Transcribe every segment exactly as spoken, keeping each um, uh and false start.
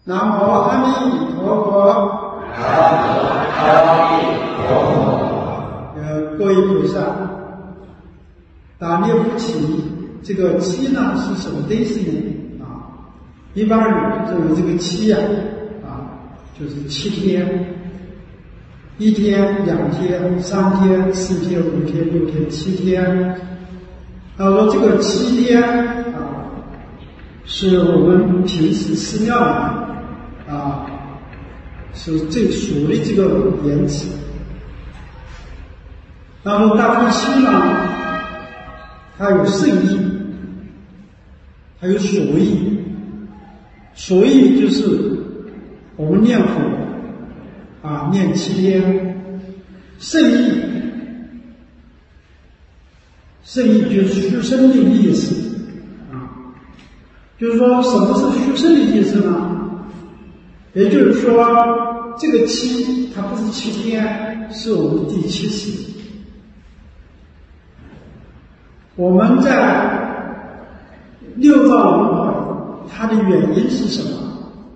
南无阿弥陀佛。 南无阿弥陀佛。 呃，各位菩萨，打灭不起，这个七呢是什么东西呢？啊，一般人认为这个七呀，啊，就是七天，一天、两天、三天、四天、五天、六天、七天。他说这个七天啊，是我们平时寺庙里啊，是最熟的这个言辞。那么大悲七呢，它有圣意，还有所意。所意就是我们念佛啊，念七天。圣意，圣意就是续生的意思啊。就是说，什么是续生的意思呢？也就是说，这个七它不是七天，是我们第七世。我们在六道轮回，它的原因是什么？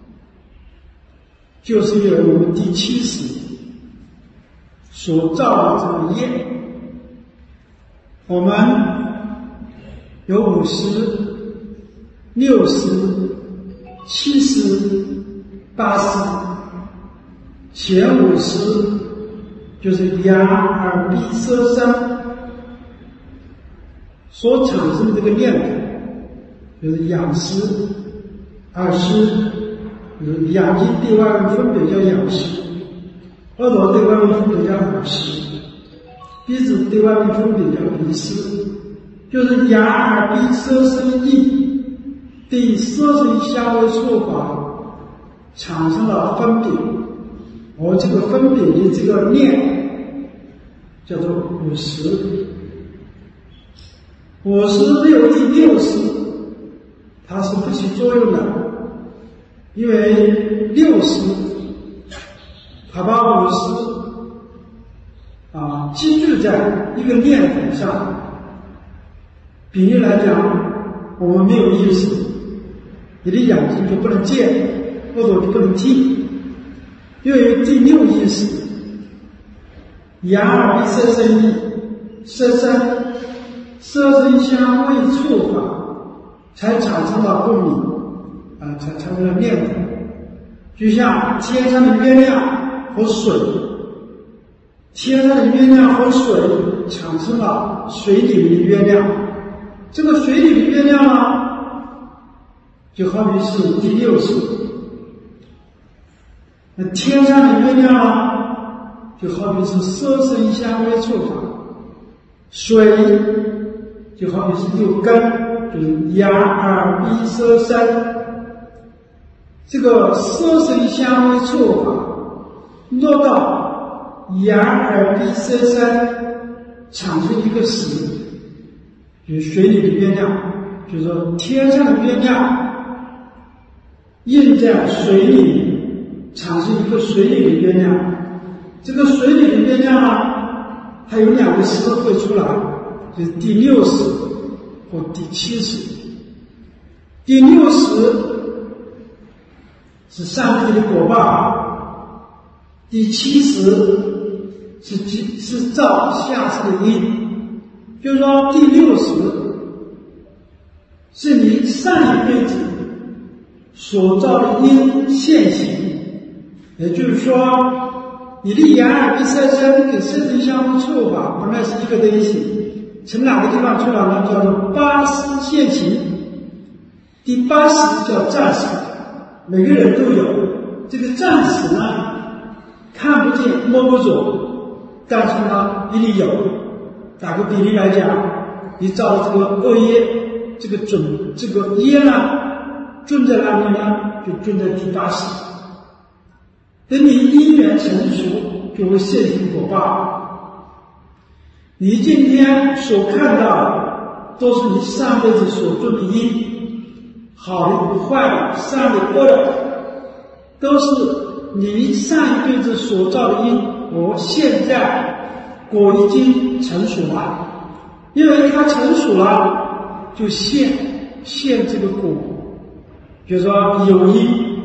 就是因为我们第七世所造的这个业。我们有五十、六十、七十、八十，前五十就是眼、耳、鼻、舌、身所产生的这个念头，就是眼识；耳识就是眼睛对外面分别叫眼识，耳朵对外面分别叫耳识，鼻子对外面分别叫鼻识，就是眼、耳、鼻、舌、身、意对色声香味触法产生了分别，而这个分别的这个念叫做五识。五十六第六识，它是不起作用的，因为六识它把五识啊积聚在一个念头上。比喻来讲，我们没有意识，你的眼睛就不能见，耳朵就不能听，因为第六意识，眼、耳、鼻、舌、身、意，舌身。色声香味触法才产生了共鸣啊，才产生了念头。就像天上的月亮和水，天上的月亮和水产生了水里面的月亮，这个水里的月亮呢，就好比是第六识。那天上的月亮呢，就好比是色声香味触法，水就好比是六根，就是眼、耳、鼻、舌、身。这个色声香味触法落到眼、耳、鼻、舌、身，产生一个识，就是水里的月亮，就是说天上的月亮映在水里，产生一个水里的月亮。这个水里的月亮呢，它有两个识会出来，就是第六识或第七识。第六识是上辈的果报，第七识是是造下世的因。就是说，第六识是你上一辈子所造的因现行，也就是说，你的眼、耳、鼻、舌、身跟色声香味触法本来是一个东西，从哪个地方出来呢？叫做八识现行。第八识叫暂识，每个人都有。这个暂识呢，看不见摸不着，但是呢一定有。打个比例来讲，你造的这个恶业，这个准这个业呢，种在哪里呢？就种在第八识。等你因缘成熟，就会现行果报。你今天所看到的，都是你上辈子所种的因，好的、坏的、善的、恶的，都是你上一辈子所造的因，而现在果已经成熟了。因为它成熟了，就现现这个果。比如说有因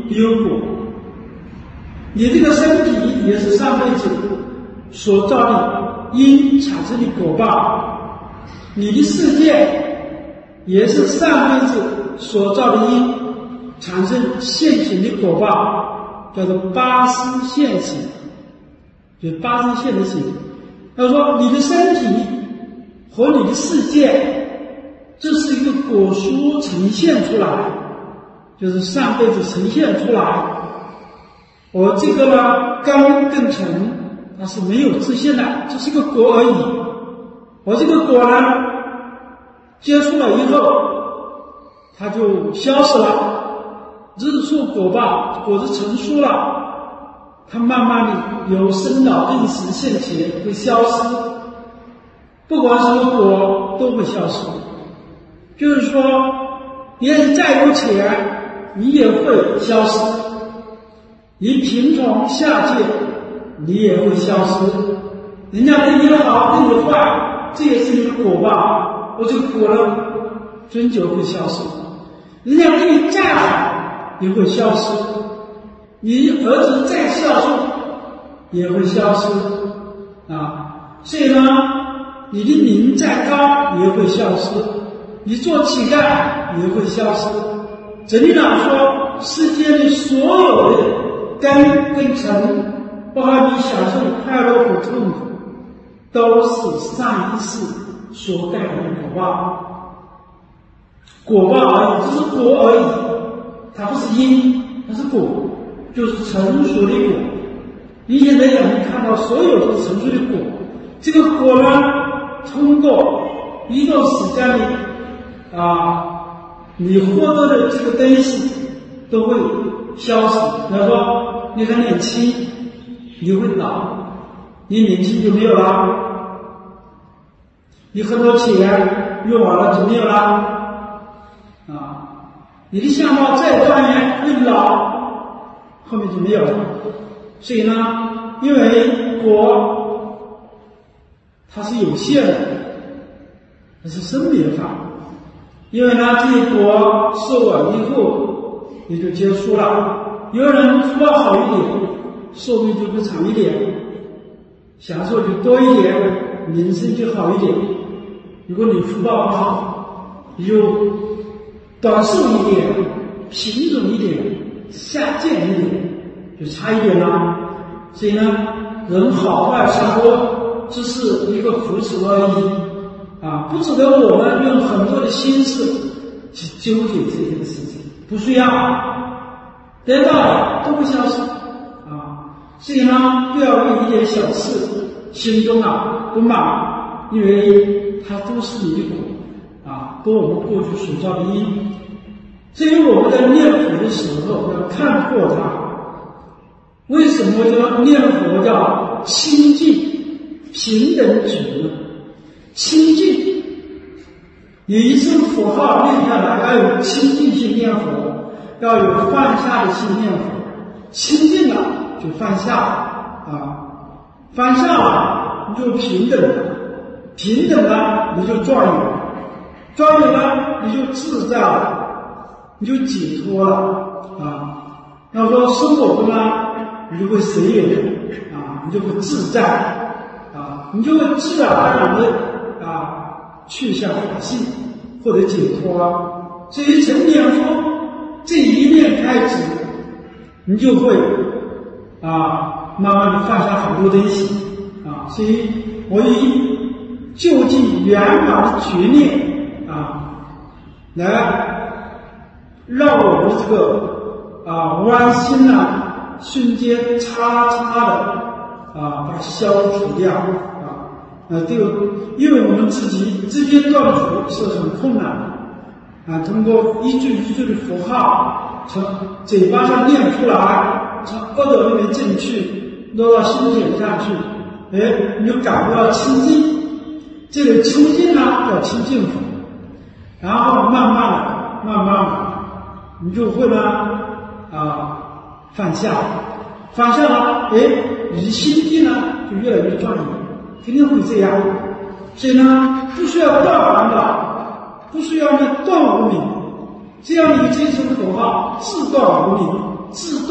必有果。你这个身体也是上辈子所造的因产生的果报，你的世界也是上辈子所造的因产生现行的果报，叫做八识现行，就是八识现的行。他说你的身体和你的世界，这是一个果蔬呈现出来，就是上辈子呈现出来。我这个呢，根跟尘它是没有自性的，这是一个果而已。我这个果呢，接触了以后，它就消失了。日出果报，果子成熟了，它慢慢的由生老病死现前会消失，不管什么果都会消失。就是说，你要是再有钱，你也会消失；你贫穷下贱，你也会消失。人家对你好，对你坏，这也是一个果报。我这个果呢，终究会消失。人家对你再好，也会消失；你儿子再孝顺，也会消失啊。所以呢，你的名再高，也会消失；你做乞丐，也会消失。整体上说，世间的所有的根跟尘，包括你享受的快乐和痛苦，都是上一世所带来的果报，果报而已，只是果而已，它不是因，它是果，就是成熟的果。你现在眼睛看到所有都是成熟的果，这个果呢，通过一段时间里啊，你获得的这个东西都会消失。比方说，你很年轻，你会老，你年轻就没有了；你很多钱用完了就没有了啊。你的相貌再庄严，会老，后面就没有了。所以呢，因为果它是有限的，它是生灭法。因为呢，这些果受完以后也就结束了。有人福报好一点，寿命就会长一点，享受就多一点，名声就好一点。如果你福报不好，你就短寿一点，平庸一点，下贱一点，就差一点了。所以呢，人好坏相多，只是一个福祉而已啊，不值得我们用很多的心思去纠结这件事情，不需要，得到了都会消失啊。所以呢，不要为一点小事心中啊不满，因为它都是你的果啊，都我们过去所造的因。至于我们在念佛的时候要看破它。为什么叫念佛叫清净平等止呢？清净，你一声佛号念下来，要有清净心念佛，要有放下的心念佛。清净了就放下啊，放下了你就平等了，平等了你就庄严，庄严了你就自在了，你就解脱了啊。要说生活中呢，你就会随缘啊，你就会自在啊，你就会自然而然的啊去向法性或者解脱。至于成念佛这一念开始，你就会啊慢慢的放下很多东西啊。所以我以就近圆满的觉念啊，来让我们这个啊弯心啊瞬间叉叉的啊把它消除掉啊。呃，这个因为我们自己直接断除是很困难的啊，通过一句一句的符号从嘴巴上念出来，从耳朵里面进去，落到心田上去，哎，你就感觉到清净。这个清净呢叫清净法，然后慢慢的慢慢的你就会呢啊放下，放下了，哎，你的心地呢就越来越庄严，肯定会这样。所以呢，不需要断烦恼，不需要呢断无明，只要你这声口号自断无明，自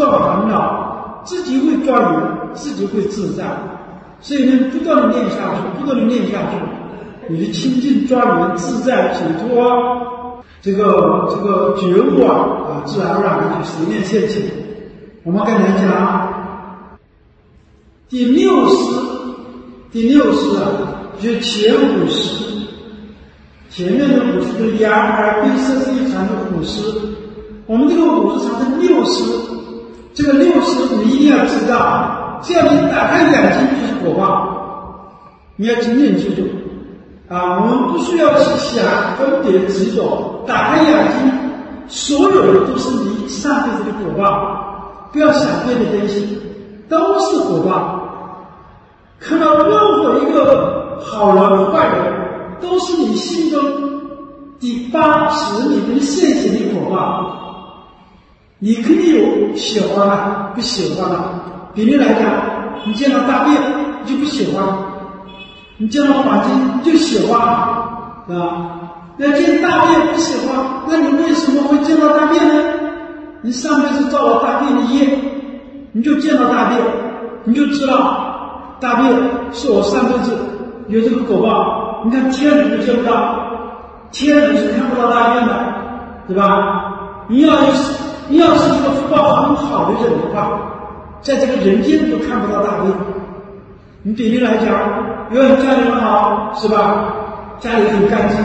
造烦恼，自己会庄严，自己会自在。所以呢，不断的练下去，不断的练下去，你的清净庄严、自在、解脱，这个这个觉悟啊啊，自然而然的就随念现前。我们刚才讲第六识，第六识啊，就是前五识，前面的五识就是眼耳鼻舌身意禅的五识，我们这个五识禅的六识，这个六识你一定要知道，只要你打开眼睛就是果报，你要紧紧记住啊！我们不需要去想分别执着，打开眼睛，所有的都是你上辈子的果报，不要想别的东西，都是果报。看到任何一个好人坏人，都是你心中第八识里面现行的果报。你可以有喜欢了，不喜欢了。比例来讲，你见到大便你就不喜欢，你见到环境你就喜欢，对吧？那见大便不喜欢，那你为什么会见到大便呢？你上辈子造了大便的业，你就见到大便，你就知道大便是我上辈子有这个果报。你看天人就见不到，天人是看不到大便的，对吧？你要是你要是一个福报很好的人的话，在这个人间都看不到大便。你比例来讲，有人家里很好，是吧？家里很干净，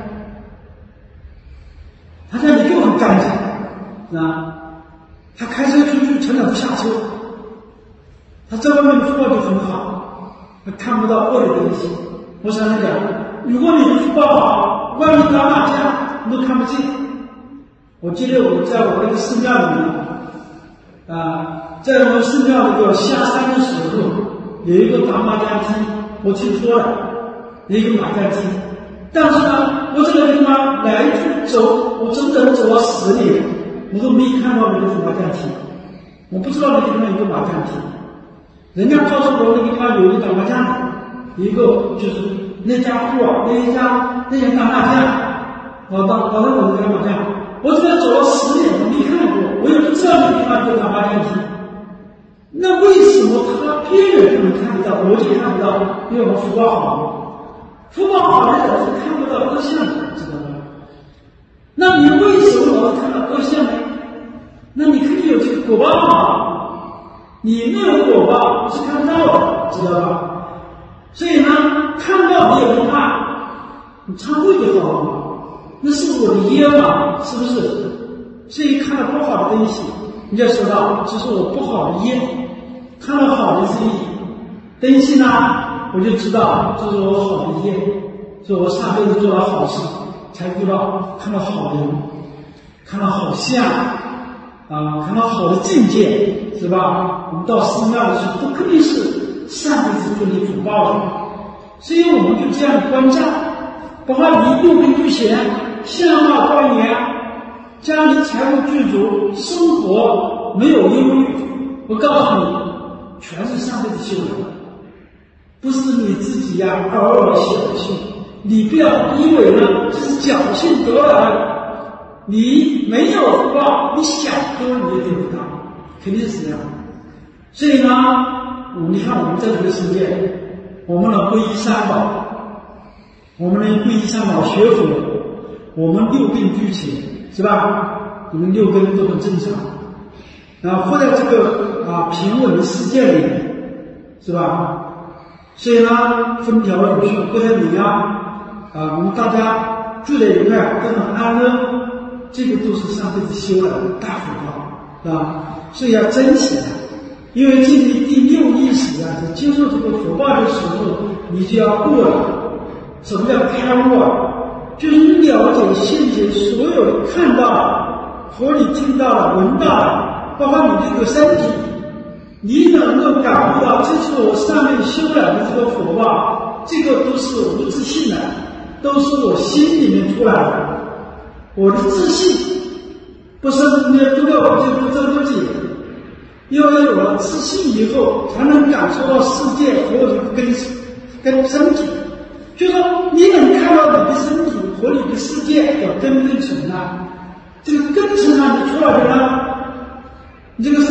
他家里就很干净啊。他开车出去常常不下车，他在外面福报就很好，他看不到恶的东西。我常常讲，如果你的福报好，外面打麻将你都看不见。我记得我在我那个寺庙里面啊，在我们寺庙那个下山的时候，有一个打麻将厅，我听说了，有一个麻将厅。但是呢，我这个地方来去走，我整整走了十年，我都没看到那个麻将厅。我不知道那个地方有个麻将厅，人家告诉我那个地方有一个打麻将的，一个就是那家户啊，那一家那家打麻将，老大老大怎么打麻将？我这边走了十年，我没看过，我也不知道那个地方有打麻将厅。那为什么他别人就能看得到，我就看不到？因为我们福报好，福报好的人是看不到恶相的，知道吗？那你为什么老是看到恶相呢？那你可以有这个果报啊，你没有果报是看不到的，知道吧？所以呢，看到也不怕，你忏悔就好了。那是我的业嘛，是不是？所以看到不好的东西，你就说到这是我不好的业；看到好的东西呢，我就知道这是我好的业，是我上辈子做了好事，才知道看到好的人，看到好相啊，看到好的境界，是吧？我们到寺庙的时候，都肯定是上辈子做你福报的，所以我们就这样观照，包括你六根俱全，相貌庄严，家里财务具足，生活没有忧虑。我告诉你，全是上辈子修的，不是你自己呀、啊、偶尔侥幸。你不要以为呢这是侥幸得来，你没有福报，你想得你也得不到，肯定是这样。所以呢，你看我们在这个世界，我们能皈依三宝，我们能皈依三宝学佛，我们六根俱全，是吧？我们六根都很正常，然后活在这个啊平稳的世界里，是吧？所以呢，风调雨顺，不得你啊。啊，我们大家住在一块都很安乐，这个都是上辈子修来的大福报，是吧？所以要珍惜它，因为进入第六意识啊，在接受这个福报的时候，你就要悟了。什么叫开悟啊？就是你了解现前所有的看到的和你听到的、闻到的，包括你这个身体，你能够感悟到，这是我上面修来的这个福报，这个都是无自信的。都是我心里面出来的，我的自信不是你不料不就不争不解，因为有了自信以后，才能感受到世界和我的根跟身体，就说你能看到你的身体和你的世界的根跟尘啊，这个根尘啊，你出来的呢，你这个身体上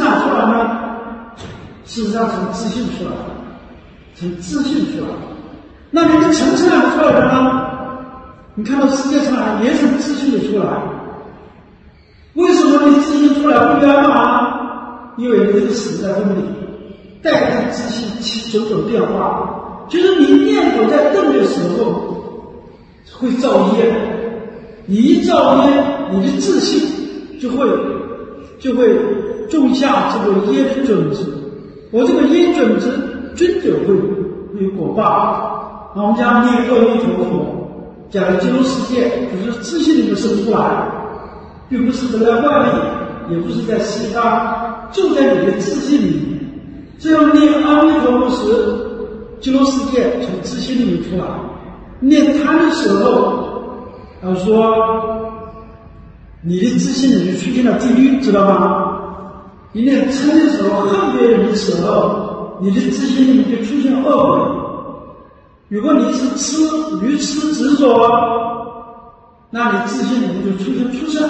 哪出来呢？事实上从自信出来，从自信出来。那你的城市哪里出来的呢？你看到世界上也从自信的出来。为什么你自信出来不一样吗？因为这个时代动力带动自信起种种变化，就是你念头在动的时候会造业，你一造业，你的自信就会就会种下这个业的种子，我这个业种子终究会有果报。那我们讲念阿弥陀佛，讲的进入世界，就是自信里面生出来，并不是在外面，也不是在西方，就在你的自信里面。这样念阿弥陀佛时，进入世界从自信里面出来。念他的时候，他说你的自信里面出现了地狱，知道吗？你念嗔的时候，恨别人的时候，你的自信里面就出现恶鬼。如果你是痴愚痴执着，那你自信里面就出现出生。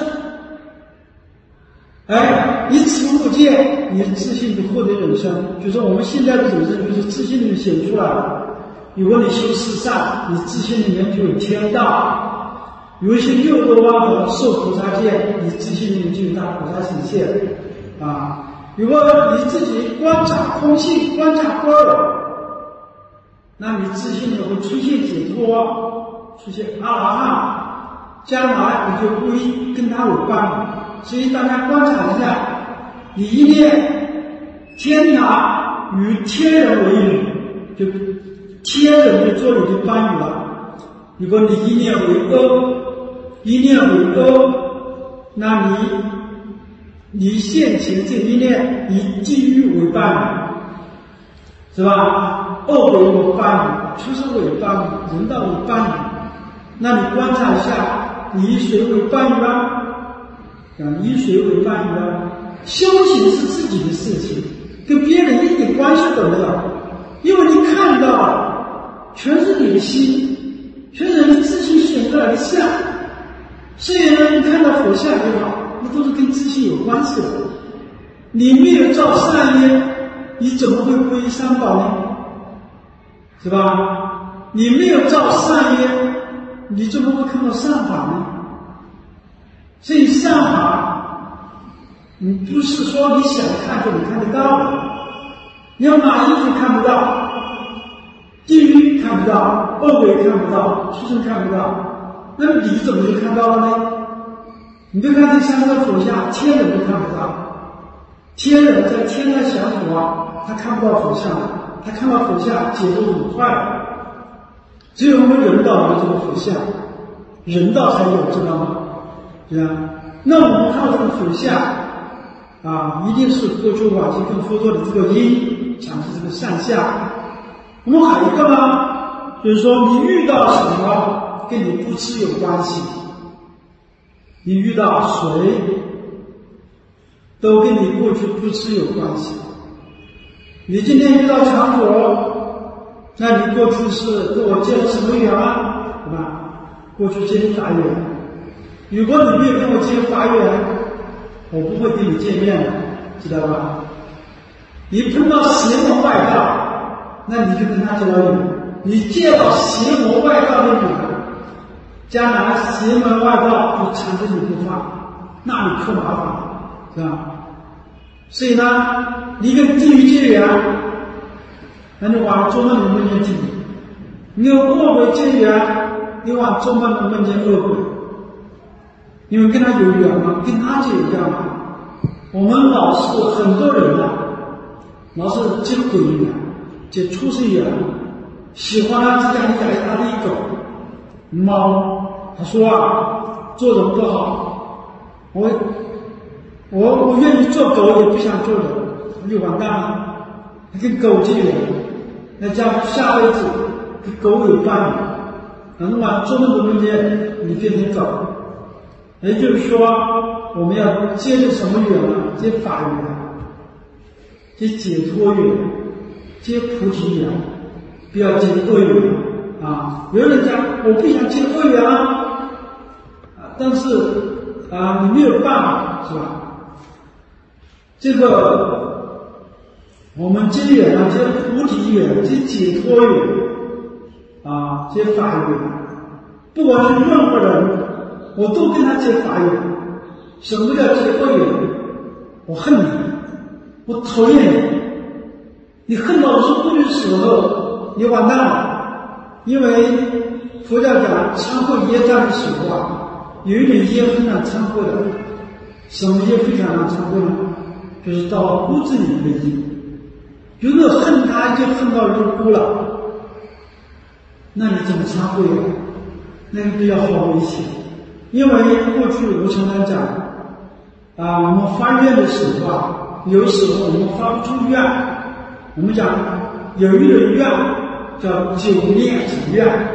哎，一持无戒，你的自信就获得永生。就是我们现在的永生，就是自信里面显出来的。如果你修四善，你自信里面就有天道；有一些六度万和受菩萨戒，你自信里面就有大菩萨显现。啊，如果你自己观察空性，观察观儿，那你自信里会出现解脱，出现阿拉汉，将来你就不会跟他有关。所以大家观察一下，你一念天堂与天人为侣，就天人就做你的伴侣了。如果你一念为恶，一念为恶，那你你现前这一念以地狱为伴侣，是吧？恶鬼为伴侣，畜生为伴侣，人道为伴侣。那你观察一下，你以谁为伴侣啊？啊，以谁为伴侣啊？修行是自己的事情，跟别人一点关系都没有，因为你看到全是你的心，全是你自信显出来的相。所以呢，你看到佛像也好，那都是跟自信有关系的。你没有造善业，你怎么会皈依三宝呢？是吧？你没有造善业，你怎么会看到善法呢？所以善法，你不是说你想看就能看得到的。你要马衣服看不到，地狱看不到，恶鬼看不到，畜生看不到，那么你怎么就看到了呢？你别看这三个佛像，天人都看不到。天人在天上享福啊，他看不到佛像，他看到佛像解脱很快。只有我们人道有这个佛像，人道才有，知道吗？对啊，那我们看到这个佛像啊，一定是过去往昔跟佛陀的这个因讲的这个善相。我们还有一个呢，就是说你遇到什么跟你不知有关系，你遇到谁都跟你过去不知有关系。你今天遇到强国，那你过去是跟我结了什么缘啊？对吧？过去结法缘。如果你没有跟我结法缘，我不会跟你见面的，知道吧？你碰到邪魔外道，那你就跟他结了缘。你见到邪魔外道的女人，将来邪门外道就缠着你不放，那你可麻烦了，是吧？所以呢，你跟地狱结缘，那你往中门能梦见地狱；你跟恶鬼结缘，你往中门能梦见恶鬼。因为跟他有缘嘛，跟他就有缘嘛。我们老是很多人啊，老是结鬼缘，结畜生缘，喜欢他家里养一大的一狗猫。他说啊，做人不好，我我我愿意做狗，也不想做人，我就完蛋了。他跟狗结缘，那将下辈子跟狗有伴侣，然后嘛，做梦中间你变成狗。也就是说，我们要接着什么缘呢？接法缘，接解脱缘，接菩提缘，不要接恶缘啊！有人讲我不想接恶缘啊，但是啊，你没有办法，是吧？ 这个我们结缘啊，这菩提缘，这解脱缘啊，这法缘，不管是任何人，我都跟他结法缘。什么叫结脱缘？我恨你，我讨厌你，你恨到入不的时候，你完蛋了。因为佛教讲忏悔业障的时候啊，有一点业很难忏悔的。什么业非常难忏悔呢？就是到骨子里的业。如果恨他已经恨到入骨了，那你怎么忏悔啊？那个比较好危险。因为过去我常常讲啊，我们发愿的时候啊，有时候我们发不出愿，我们讲有一个愿叫九念成愿。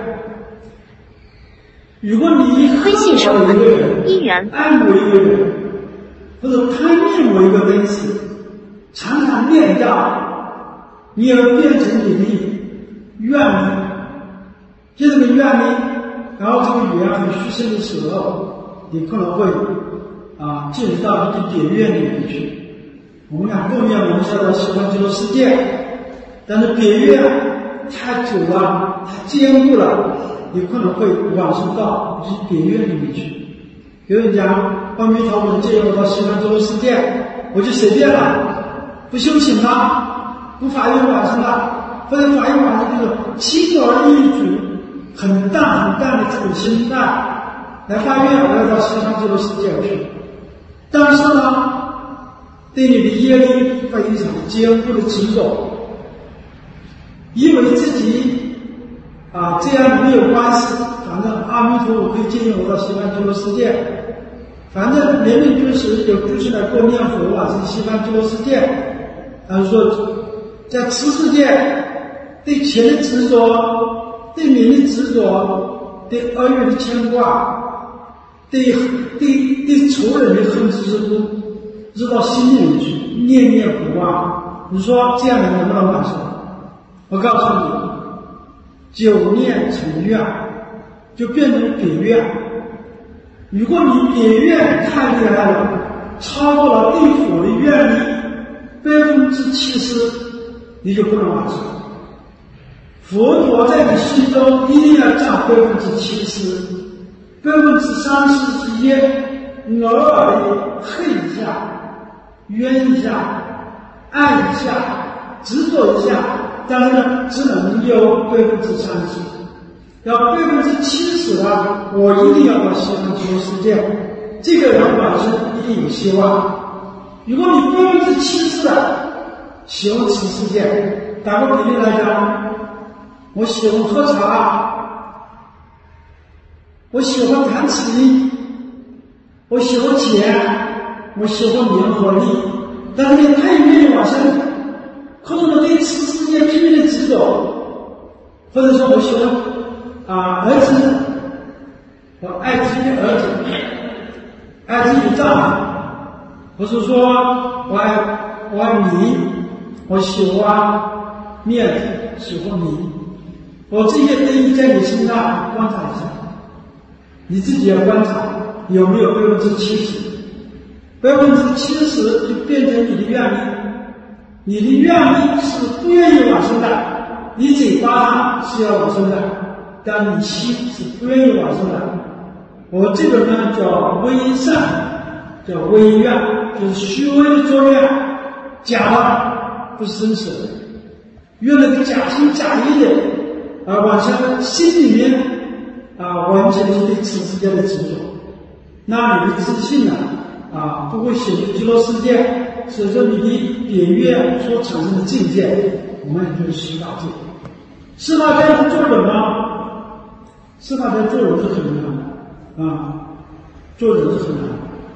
如果你恨某一个人，爱某一个人，或者贪恋某一个东西，常常念到，你要变成你的愿力。这个愿力，然后这个缘很虚生的时候，你可能会啊进入到一个别愿里面去。我们讲后面我们说到西方极乐世界，但是别愿太久了，太坚固了，你可能会往生到一别愿里面去。有人讲阿弥陀佛接我到西方极乐世界，我就随便了，不修行了，不发愿往生了，或者发愿往生就是轻而易举，很淡很淡的处心态来发愿，我要到西方极乐世界去。但是呢，对你的业力非常坚固的执着，以为自己啊这样没有关系，反正阿弥陀佛可以接引我到西方极乐世界，反正年年居士有居士来过念佛啊，是西方极乐世界。他说在此世界对钱的执着，对名的执着，对儿女的牵挂，对对对仇人的恨之入入到心里面去，念念不忘。你说这样人能不能完成？我告诉你，九念成愿，就变成别愿。如果你别愿太厉害了，超过了对佛的愿力百分之七十，你就不能完成。佛陀在你心中一定要占百分之七十，百分之三十之一，偶尔的恨一下，冤一下，爱一下，执着一下，但是呢，只能有百分之三十。要百分之七十了，我一定要到西方极乐世界，这个人本身一定有希望。如果你百分之七十的喜欢此世界，打个比喻来讲，我喜欢喝茶，我喜欢弹琴，我喜欢钱，我喜欢名和利，但是你太愿意往生，可能我对此世界拼命的执着，或者说我喜欢啊儿子，我爱自己的儿子，爱自己的丈夫，不是说我爱我爱你，我喜欢面子，喜欢你，我这些东西在你身上观察一下，你自己要观察有没有百分之七十，百分之七十就变成你的愿力，你的愿力是不愿意往生的，你嘴巴上是要往生的，但你心是不愿意往生的。我这个呢叫微善，叫微愿，就是虚伪的作愿，假的，不是真实的，用那个假心假意的啊往生，心里面啊完全是对此世界的执着，那你的自信呢啊不会显出极乐世界，所以说你的别愿所产生的境界，我们也就是十大界。十大界是做人吗？十大界做人是很难的啊，做人是很难的。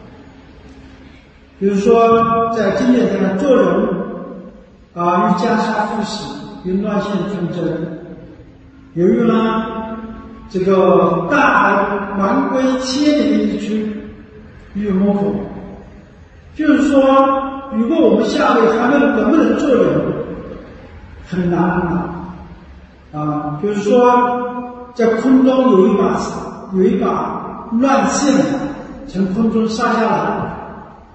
比如说在经典上做人啊，与袈裟赴死，与乱现纷争。由于呢这个大海蛮归千里一区，与魔佛，就是说如果我们下辈还能能不能做人，很难很难啊。比如说在空中有一把有一把乱线从空中杀下来，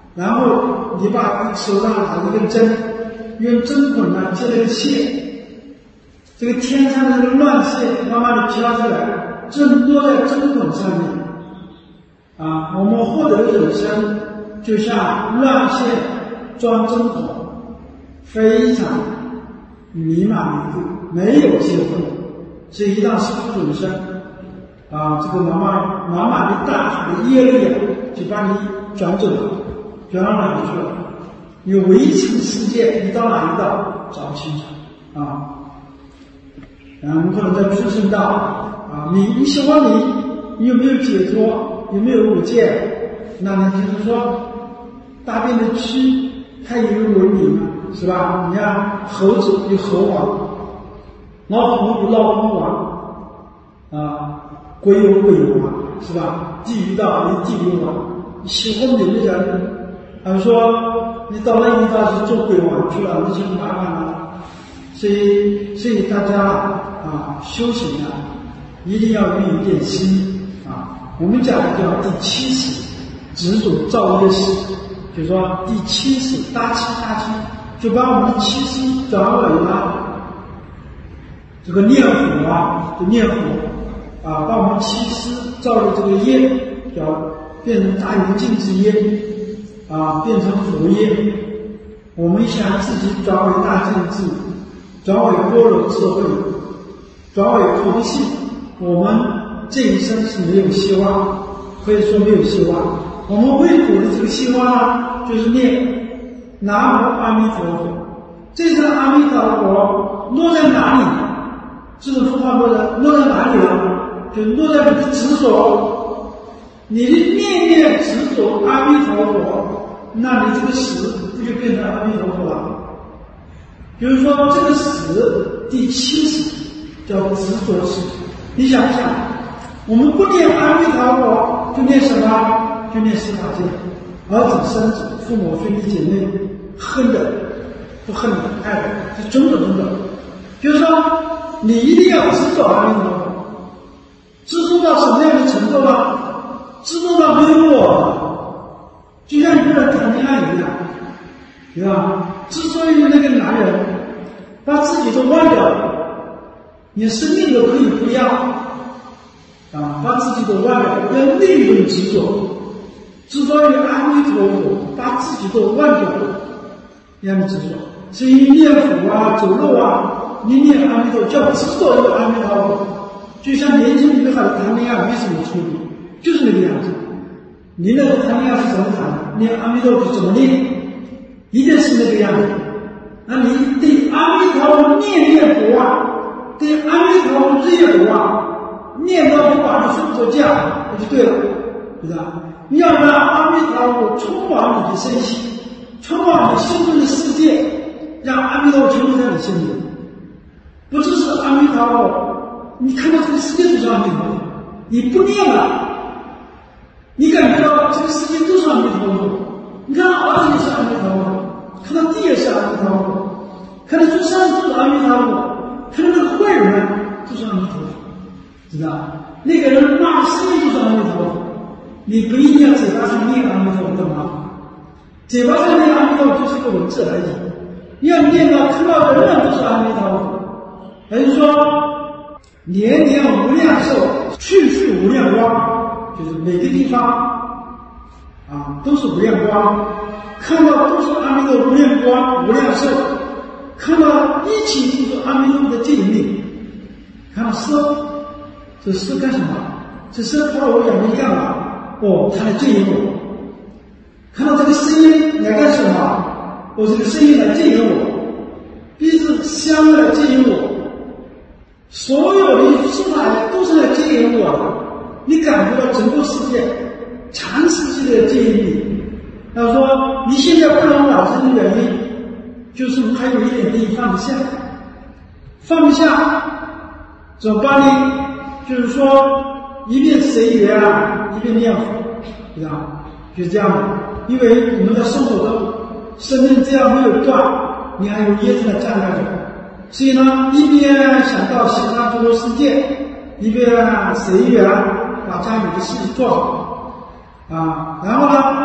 然后你把手上打一根针，用针孔呢接了个线，这个天上的那个乱线慢慢的飘出来，正落在针孔上面。啊，我们获得的人生就像乱线装针孔，非常迷茫迷糊，没有结婚。所以一旦失去人生，啊，这个满满满满的大海的业力啊，就把你转走了，转到哪里去了？你围城世界，你到哪里到？找不清楚啊。然后我们可能在出生到啊，你你喜欢你，你有没有解脱？有没有五戒？那你比如说大便的蛆，它也有文明啊，是吧？你看猴子有猴王，老虎有老虎王，啊，鬼有鬼王，是吧？地狱道有地狱王。你喜欢有的人，他们说你到那一道去做鬼王去了，那就麻烦了。所以，所以大家啊，修行啊，一定要有一点心啊。我们讲的叫第七识，执着造业识，就是说第七识大七大七，就把我们的七识转为了这个念佛啊，就念佛啊，把我们七识造的这个业，叫变成大圆净之业啊，变成佛业。我们想自己转为大净智，转为般若智慧，转为佛性，我们这一生是没有希望，可以说没有希望。我们唯独的这个希望呢，就是念南无阿弥陀佛。这声阿弥陀佛落在哪里？这种佛号落在落在哪里了？就落在你的执着，你的念念执着阿弥陀佛，那你这个识不就变成阿弥陀佛了？比如说这个识第七识叫执着识，你想想，我们不念阿弥陀佛，就念什么？就念十法界，儿子、孙子、父母、兄弟姐妹，恨的、不恨的、爱的，这种种种种。就是说，你一定要执着阿弥陀佛，执着到什么样的程度呢？执着到没有我，就像一个人谈恋爱一样，对吧？之所以那个男人把自己都忘掉了，连生命都可以不要。啊，把自己都忘掉，要内容执着，执着于阿弥陀佛，把自己都忘掉了，要你执着。所以念佛啊、走路啊，你念阿弥陀佛，叫执着这个阿弥陀佛，就像年轻女孩子谈恋爱没什么出别，就是那个样子。你那个谈恋爱是怎么谈？念阿弥陀佛怎么念？一定是那个样子。那你对阿弥陀佛念念不忘，对阿弥陀佛日夜不忘。念到不把你睡不着觉，那就对了，对吧？你要让阿弥陀佛充满你的身心，充满你心中的世界，让阿弥陀佛充满在你心里。不只是阿弥陀佛，你看到这个世界都是阿弥陀佛，你不念了，你感觉到这个世界都是阿弥陀佛。你看到儿子也是阿弥陀佛，看到地也是阿弥陀佛，看到诸善都是阿弥陀佛，看到那个坏人都是阿弥陀佛。知道那个人骂生命就是阿弥陀佛，你不一定要嘴巴上念阿弥陀佛的吗？嘴巴上念阿弥陀佛就是个文字而已，你要念到看到人人都是阿弥陀佛，也就是说年年无量寿，去去无量光，就是每个地方啊都是无量光，看到都是阿弥陀佛无量光无量寿，看到一起都是阿弥陀佛的戒律，看到色。这是干什么？这是看到我眼睛干嘛？哦，他来戒引我。看到这个声音来干什么？我、哦、这个声音来戒引我。鼻子香来戒引我。所有的出来都是来戒引我的。你感觉到整个世界，长世界的戒引你。他说你现在不能往生的原因，就是还有一点地放不下，放不下，怎么办呢？就是说，一边随缘啊，一边念佛，对吧？就是这样的。因为我们的生活中，生命这样没有断，你还有业障的障碍着，所以呢，一边想到其他诸多世界，一边随缘把家里的事情做好啊，然后呢，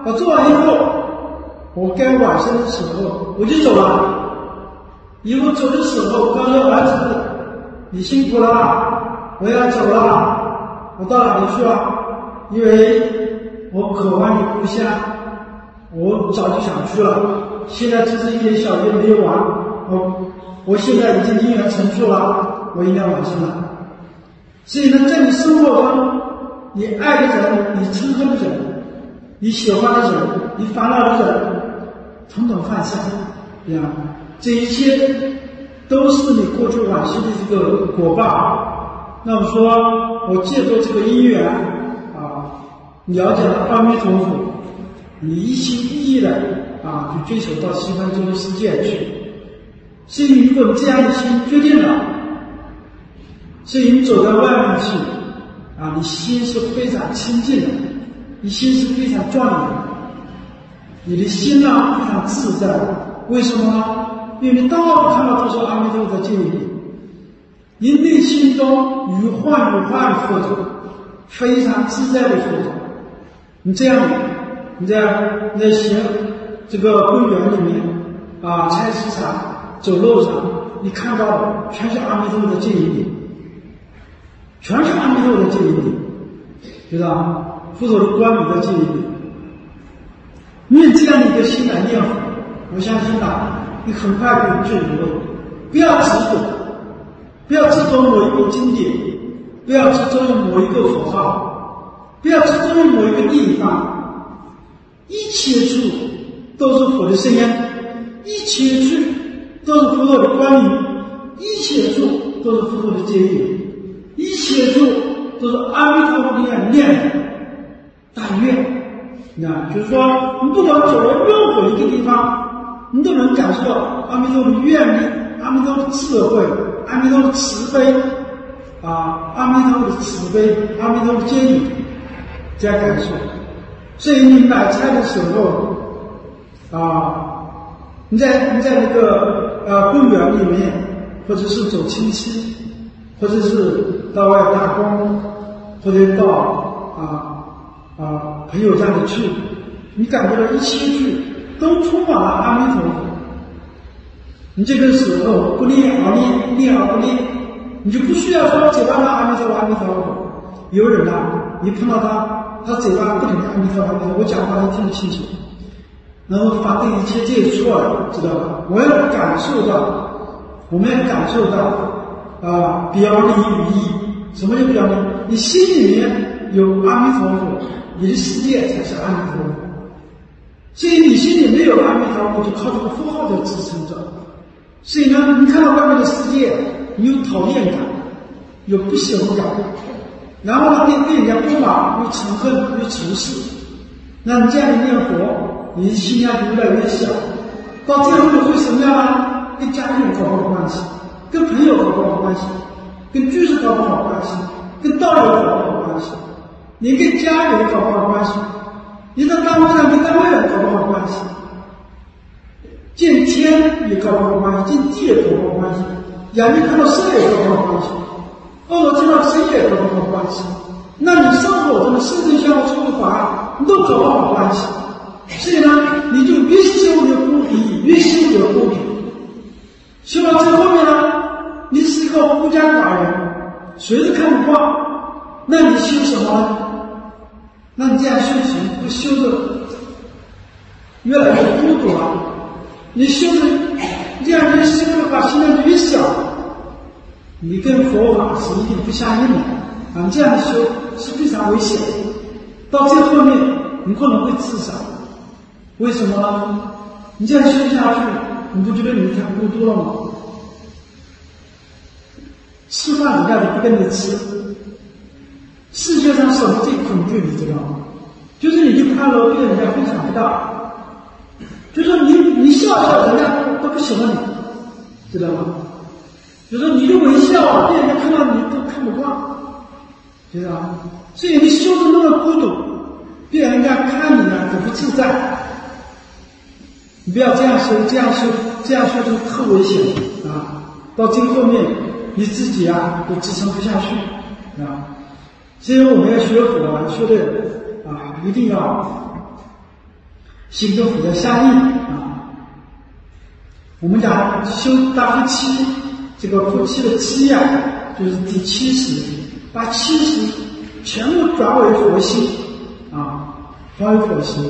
我做完以后，我该晚上的时候我就走了。以后走的时候，告诉儿子，你辛苦了，我要走了。我到哪里去啊？因为我渴望你故乡，我早就想去了。现在只是一点小约没有完，我我现在已经因缘成熟了，我应该往生了。所以呢，在你生活中，你爱的人，你憎恨的人，你喜欢的人，你烦恼的人，统统放下，对吧？这一切都是你过去往昔的这个果报。那么说，我借助这个因缘啊，了解了阿弥陀佛，你一心一意的啊，去追求到西方极乐世界去。所以，如果你这样的心决定了，所以你走到外面去啊，你心是非常清净的，你心是非常壮丽的，你的心呢非常自在。为什么呢？因为你到处看到都是阿弥陀佛在接引你，你内心中如幻如化的佛陀，非常自在的佛陀。你这样，你在你在行这个公园里面啊，菜市场、走路上，你看到的全是阿弥陀佛的接引你，全是阿弥陀佛的接引你，知道吗？佛陀的光明的接引你。你有这样的一个心来念佛，我相信啊，你很快就就能够。不要执着，不要执着某一部经典，不要执着于某一个佛号，不要执着于某一个地方，一切处都是佛的声音，一切处都是佛陀的光明，一切处都是佛陀的接引，一切处都是阿弥陀佛的念大愿。那就是说，你不管走到任何一个地方，你都能感受到阿弥陀佛的愿力，阿弥陀佛的智慧，阿弥陀佛的慈悲，啊，阿弥陀佛的慈悲，阿弥陀佛的接引，这样感受。所以你买菜的时候，啊，你在你在那个呃公园里面，或者是走亲戚，或者是到外打工，或者到啊。啊，朋友家里去，你感觉到一切去都充满了阿弥陀佛。你这个时候不念而念，念而不念，你就不需要说嘴巴上阿弥陀佛阿弥陀佛。有人啊，你碰到他，他嘴巴不停的阿弥陀佛阿弥陀佛，我讲话他听不清楚，然后反对一切这些错了，知道吧？我要感受到，我们要感受到啊，表里如一。什么叫表里？你心里面有阿弥陀佛，你的世界才是阿弥陀佛。所以你心里没有阿弥陀佛，就靠这个符号在支撑着。所以呢，你看到外面的世界，你有讨厌感，有不喜欢感，然后呢，对对人家不满，有嗔恨，有仇视。那你这样念佛，你的心量就越来越小，到最后会什么样呢？跟家人搞不好关系，跟朋友搞不好关系，跟居士搞不好关系，跟道友搞不好关系。你跟家人搞不好关系，你到单位上跟单位人搞不好关系，见天也搞不好关系，见地也搞不好关系，眼睛看到色也搞不好关系，耳朵听到声也搞不好关系。那你生活中的生存相互处法，你都搞不好关系。所以呢，你就越修越不比，越修越不比。修到最后面呢，你是一个孤家寡人，谁都看不惯。那你修什么呢？那你这样修行，不修的越来越孤独了。你修的这样越修的话，心量就越小，你跟佛法是一定不相应的啊！这样的修是非常危险的。到最后面，你可能会自杀。为什么呢？你这样修下去，你不觉得你太孤独了吗？吃饭人家都不跟你吃。世界上什么最恐惧，你知道吗？就是你的快乐对人家非常不大，就是你你笑笑，人家都不喜欢你，知道吗？就是你的微笑，被人家看到你都看不惯，知道吗？所以你修的那么孤独，被人家看你呢都不自在。你不要这样修，这样修，这样修就特危险啊！到最后面你自己啊都支撑不下去啊！所以我们要学佛啊，学的啊，一定要心跟佛要相应啊。我们讲修大夫七，这个夫妻的七呀、啊，就是第七十，把七十全部转为佛心啊，转为佛心。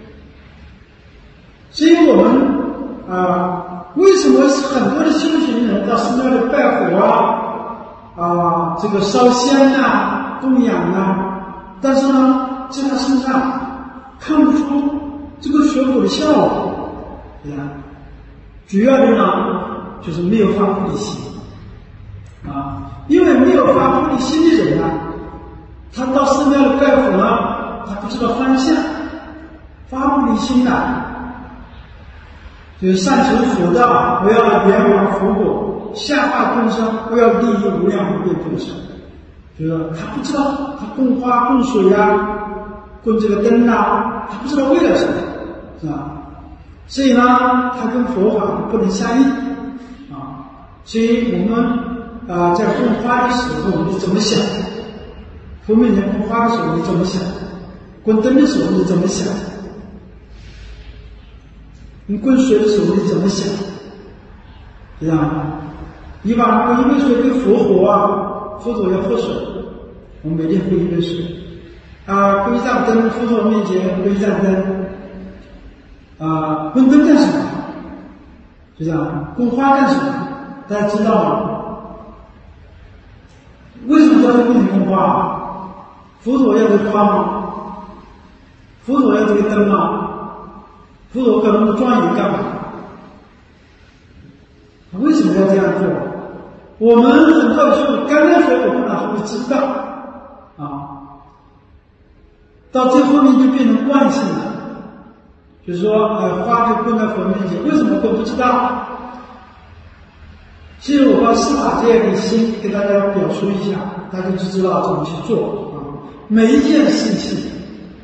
所以我们啊，为什么很多的修行人到寺庙里拜佛啊，啊，这个烧香啊，供养啊，但是呢，在他身上看不出这个学佛的效果，对吧？主要的呢，就是没有发菩提心啊，因为没有发菩提心的人呢、啊，他到寺庙里拜佛呢，他不知道方向，发菩提心的、啊。就是上求佛道，不要圆满佛果；下化众生，不要利益无量无边众生。就是他不知道，他供花、供水啊，供这个灯啊，他不知道为了什么，是吧？所以呢，他跟佛法不能相应啊。所以我们啊、呃，在供花的时候，你怎么想？佛面前供花的时候，你怎么想？供灯的时候，你怎么想？你供水的时候你怎么想？对吧？你把供一杯水给佛火啊，佛陀要喝水，我们每天供一杯水啊，供一盏灯，佛陀面前供一盏灯啊，供灯干什么？就这样，供花干什么？大家知道吗？为什么在佛面前供花？佛陀要这个花吗？佛陀要这个灯吗？佛陀搞那么庄严干嘛？为什么要这样做？我们很多时候刚刚学佛不哪会知道啊，到最后面就变成惯性了。就是说，呃，花就供在佛面前，为什么供不知道？其实我把司法界的心给大家表述一下，大家就知道怎么去做啊。每一件事情。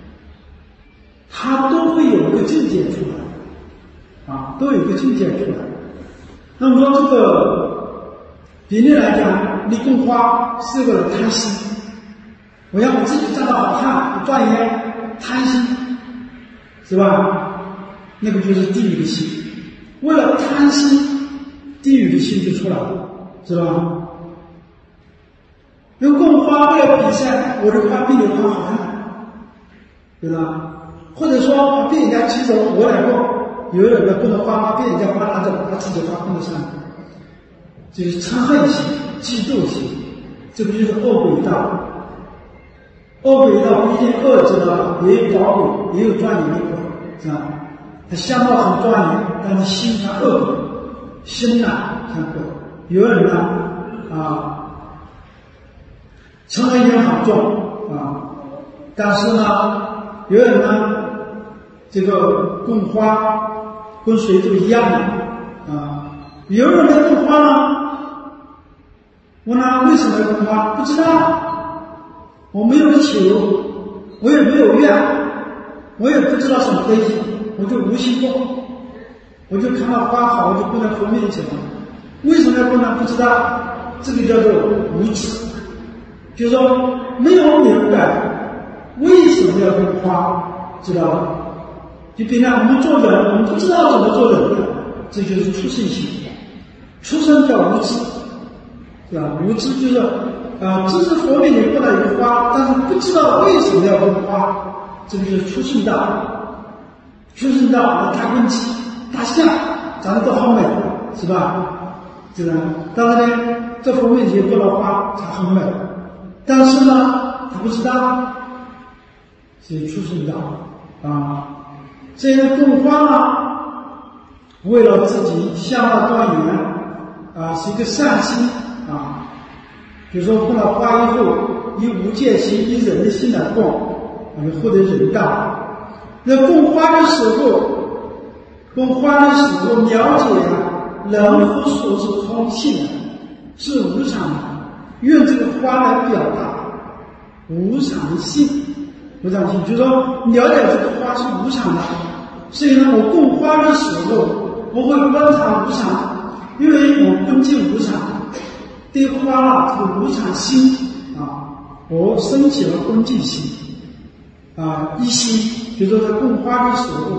它都会有一个境界出来，啊，都有一个境界出来。那么说这个比例来讲，你供花是个人贪心，我要我自己长得好看、庄严，贪心，是吧？那个就是地狱的心。为了贪心，地狱的心就出来了，知道吧？那供花为了比赛，我的花比你的花好看，对吧？或者说被人家骑走，我来供，有人的供的花被人家花拿走，他自己的花供得上，这是嗔恨心、嫉妒心，这个就是恶鬼道。恶鬼道不一定恶，知道也有宝鬼，也有庄严的鬼，是吧？他相貌很庄严，但是心像恶鬼，心呐像鬼。有人呢啊，嗔恨心很重啊，但是呢，有人呢。这个供花、供水都一样的啊。有人在供花呢，问他为什么要供花？不知道，我没有求，我也没有愿，我也不知道什么东西，我就无心供，我就看到花好，我就供在佛面前了。为什么要供呢？不知道，这个叫做无知，就是说没有明白为什么要供花，知道吧？就比方我们做人，我们不知道怎么做人的，这就是出生心。出生叫无知，是吧？无知就是啊，知识佛面前供了一个花，但是不知道为什么要供花，这个就是出生道。出生道，大公鸡、大象长得都好美，是吧？是吧？当然呢，在佛面前供了花，它很美，但是呢，他不知道，是出生道啊。这个供花呢，为了自己相貌庄严啊，是一个善心啊。比如说供了花以后，以无戒心、以人的心来供，我们获得人道。那供花的时候，供花的时候了解啊，人无所是空性的，是无常的，用这个花来表达无常性。无常性就是说，了解这个花是无常的，所以呢，我供花的时候，我会观察无常，因为我恭敬无常，对花啊这个无常心啊，我升起了恭敬心啊，一心，比如说在供花的时候，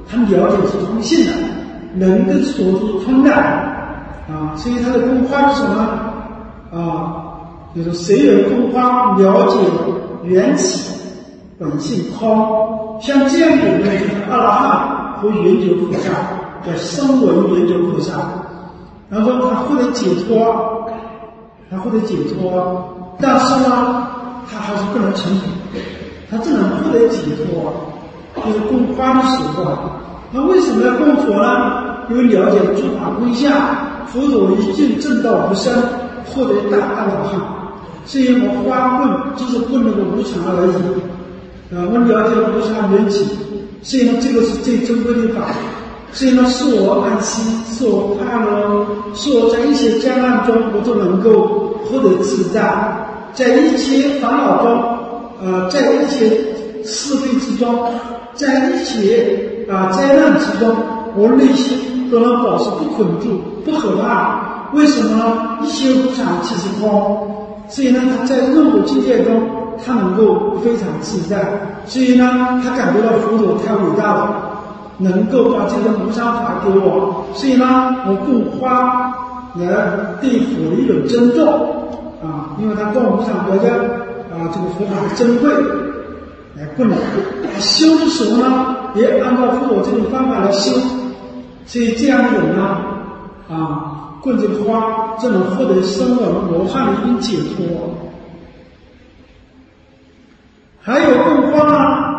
他了解是通信的，人跟所是通的啊，所以他的供花是什么啊？就是谁人供花了解缘起本性空，像这样的人就是阿罗汉和圆觉菩萨，叫声闻圆觉菩萨。然后他获得解脱，他获得解脱，但是呢，他还是不能成佛。他只能获得解脱，就是供花的时候。那为什么要供佛呢？因为了解诸法空相，佛陀已经证道无生，获得大阿罗汉。所以我们花供只是供那个无常而已。啊，我们了解无常缘起，所以呢，这个是最珍贵的法。所以呢，使我安息，使我快乐，使我在一切灾难中我都能够获得自在，在一切烦恼中，呃，在一切是非之中，在一切啊、呃、灾难之中，我内心都能保持不捆住、不可怕。为什么呢？一切无常，即是空。所以呢，他在任何境界中，他能够非常自在。所以呢，他感觉到佛陀太伟大了。能够把这个无常法给我，所以呢，我供花来对佛的一种尊重啊，因为他供无常国家啊，这个佛法的珍贵，来供的。修的时候呢，也按照佛陀这种方法来修，所以这样的人呢，啊，供这个花，就能获得声闻罗汉的一种解脱。还有供花呢。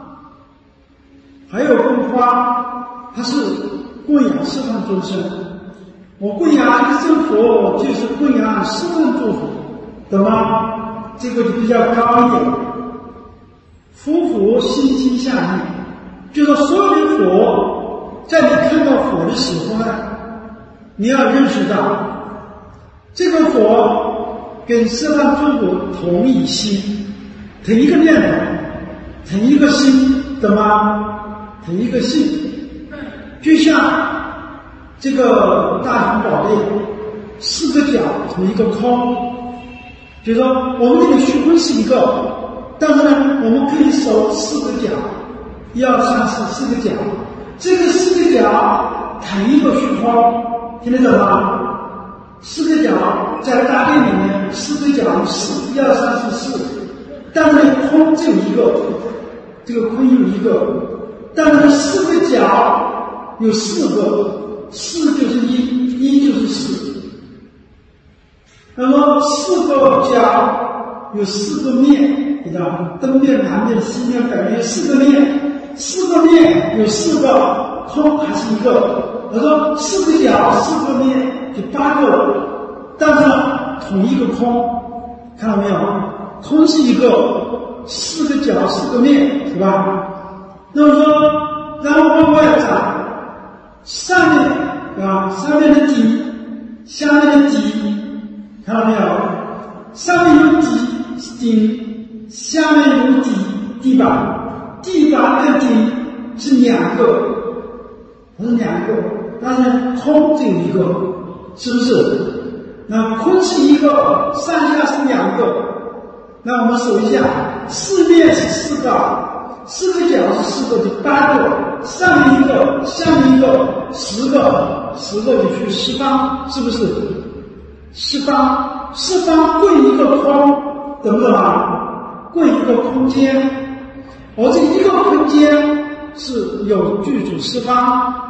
还有供花，它是供养十方众生。我供养一尊佛，就是供养十方诸佛，懂吗？这个就比较高一点。佛佛心经下面，就是所有的佛，在你看到佛的时候呢，你要认识到，这个佛跟十方诸佛同一心，同一个念头，同一个心，懂吗？同一个性，就像这个大雄宝殿，四个角同一个空，就是说我们这个虚空是一个，但是呢，我们可以守四个角，一二三四四个角，这个四个角同一个虚空，听得懂吗？四个角在大殿里面，四个角四，一二三四四，但是空只有一个，这个空有一个。但是四个角有四个，四就是一，一就是四。那么四个角有四个面，你知道吗？东面、南面、西面、北面有四个面，四个面有四个，空还是一个。我说四个角、四个面就八个，但是呢，同一个空，看到没有？空是一个，四个角、四个面，是吧？那么说，然后往外长，上面啊，上面的底，下面的底，看到没有？上面有底顶，下面有底地板，地板跟顶是两个，是两个，但是空只有一个，是不是？那空是一个，上下是两个，那我们数一下，四面是四个。四个角是四个，就八个，上面一个，下面一个，十个，十个就去十方，是不是？十方，十方归一个空，懂不懂啊？归一个空间，而这一个空间是有具足十方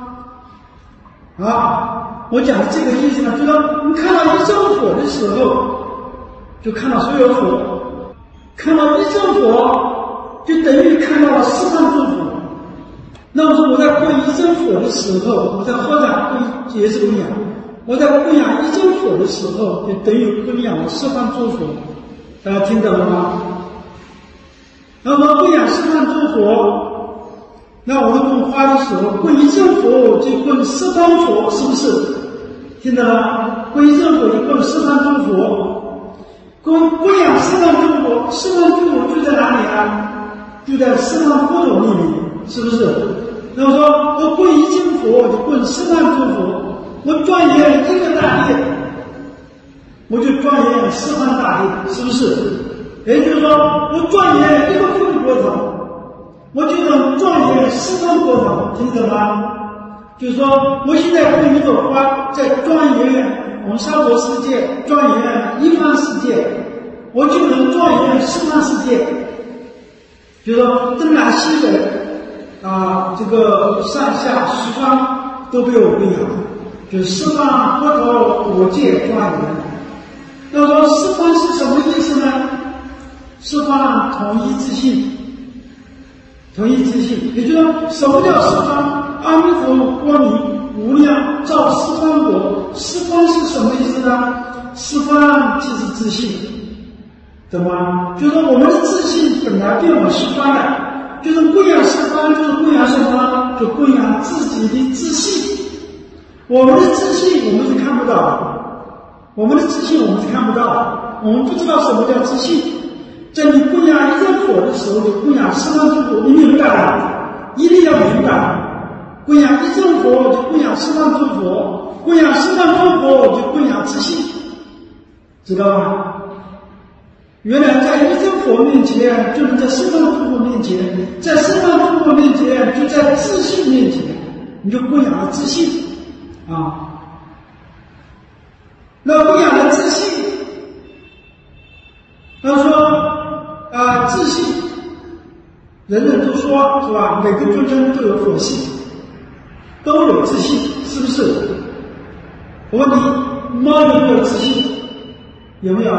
啊。我讲的这个意思呢，就是说你看到一尊佛的时候，就看到所有佛，看到一尊佛。就等于看到了十方诸佛。那么说我在供一尊佛的时候，我在合掌供也是供养；我在供养一尊佛的时候，就等于供养了十方诸佛。大家听懂了吗？那么供养十方诸佛，那我们供花的时候，供一尊佛就供十方佛，是不是？听懂了吗？供一尊佛就供十方诸佛，供供养十方诸佛，十方诸佛就在哪里啊？就在十方佛陀里面，是不是？那么说，我供一尊佛，我就供十方诸佛，我庄严一个大殿，我就庄严十方大殿，是不是？也就是说，我庄严一个佛的国土， 我就能庄严十方国土，听懂吗？就是说，我现在跟一朵花在庄严我们娑婆世界，庄严一方世界，我就能庄严十方世界。就是说，东南西北啊，这个上下十方都被我供养，就是十方国土我界庄严。那说十方是什么意思呢？十方统一自性，统一自性，也就是说，什么叫十方？阿弥陀光明无量照十方国，十方是什么意思呢？十方即是自性，懂吗？就是说我们的自性本来便有十方的，就是供养十方，就是供养什么？就供养自己的自性。我们的自性我们是看不到的，我们的自性我们是看不到的，我们不知道什么叫自性。在你供养一尊佛的时候，就供养十方诸佛，你明白了？一定要明白。供养一尊佛，我就供养十方诸佛；供养十方诸佛，我就供养自性，知道吗？原来在一尊佛面前，就能在十方诸佛面前；在十方诸佛面前，就在自性面前，你就供养了自性啊。那供养了自性，他说啊，自性，人人都说是吧？每个众生都有佛性。都有自信，是不是？我问你，猫有没有自信？有没有？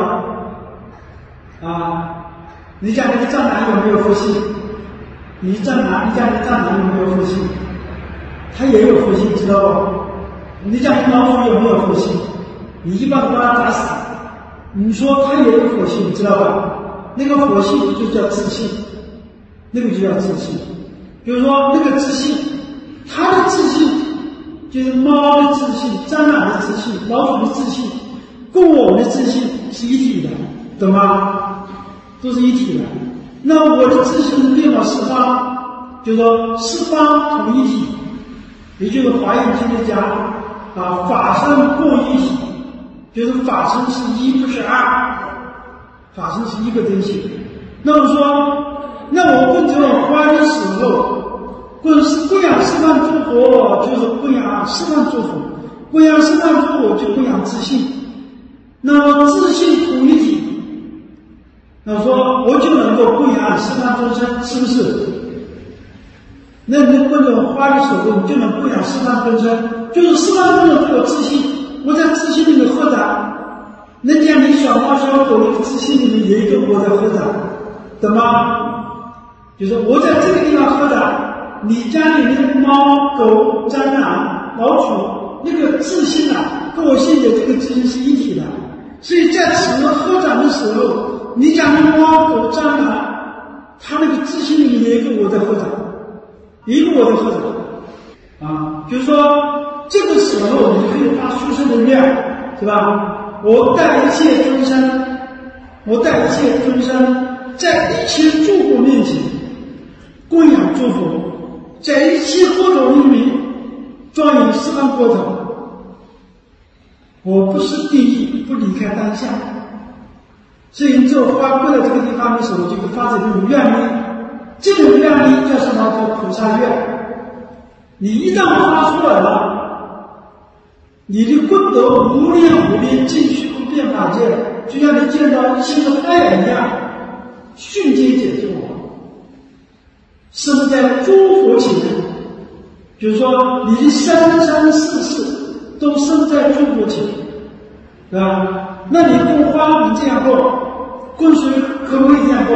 啊，你家那个藏男有没有佛性？你藏男，你家那个藏男有没有佛性？他也有佛性，知道不？你家那个老鼠有没有佛性？你一棒子把它打死，你说他也有佛性，知道吧？那个佛性就叫自信，那个就叫自信，就是说那个自信。他的自信就是猫的自信、蟑螂的自信、老鼠的自信，跟我们的自信是一体的，懂吗？都是一体的。那我的自信变到十方，就是说十方统一体，也就是华严经里讲啊，法身共一体，就是法身是一不是二，法身是一个东西。那么说，那我供这种花的时候。供供养十方诸佛，就是供养十方诸佛；供养十方诸佛，就供养自性。那么自性统一体，那说我就能够供养十方众生，是不是？那你供这种花的时候，你就能供养十方众生，就是十方众生都有自性。我在自性里面喝彩，人家你小猫小狗的自性里面也有我在喝彩，懂吗？就是我在这个地方喝彩。你家里面的猫、狗、蟑螂、老鼠，那个自性啊，跟我现在这个自性是一体的。所以在此合掌的时候，你家的猫、狗、蟑螂，它那个自性里面有一个我在合掌，一个我在合掌啊，就是说这个时候你可以发殊胜的愿，是吧？我带一切众生，我带一切众生，在一切诸佛面前供养诸佛。在一切国土里面庄严十方国土，我不是定义，不离开当下。所以你做花跪在这个地方的时候，就会发展这种愿力，这种愿力叫什么？叫菩萨愿。你一旦发出来了，你的功德无量无边，尽虚空遍法界，就像你见到一切的太阳一样，瞬间解脱。生在诸佛前，就是说你的生生世世都生在诸佛前，对吧？那你供花你这样供，供水可不可以这样供？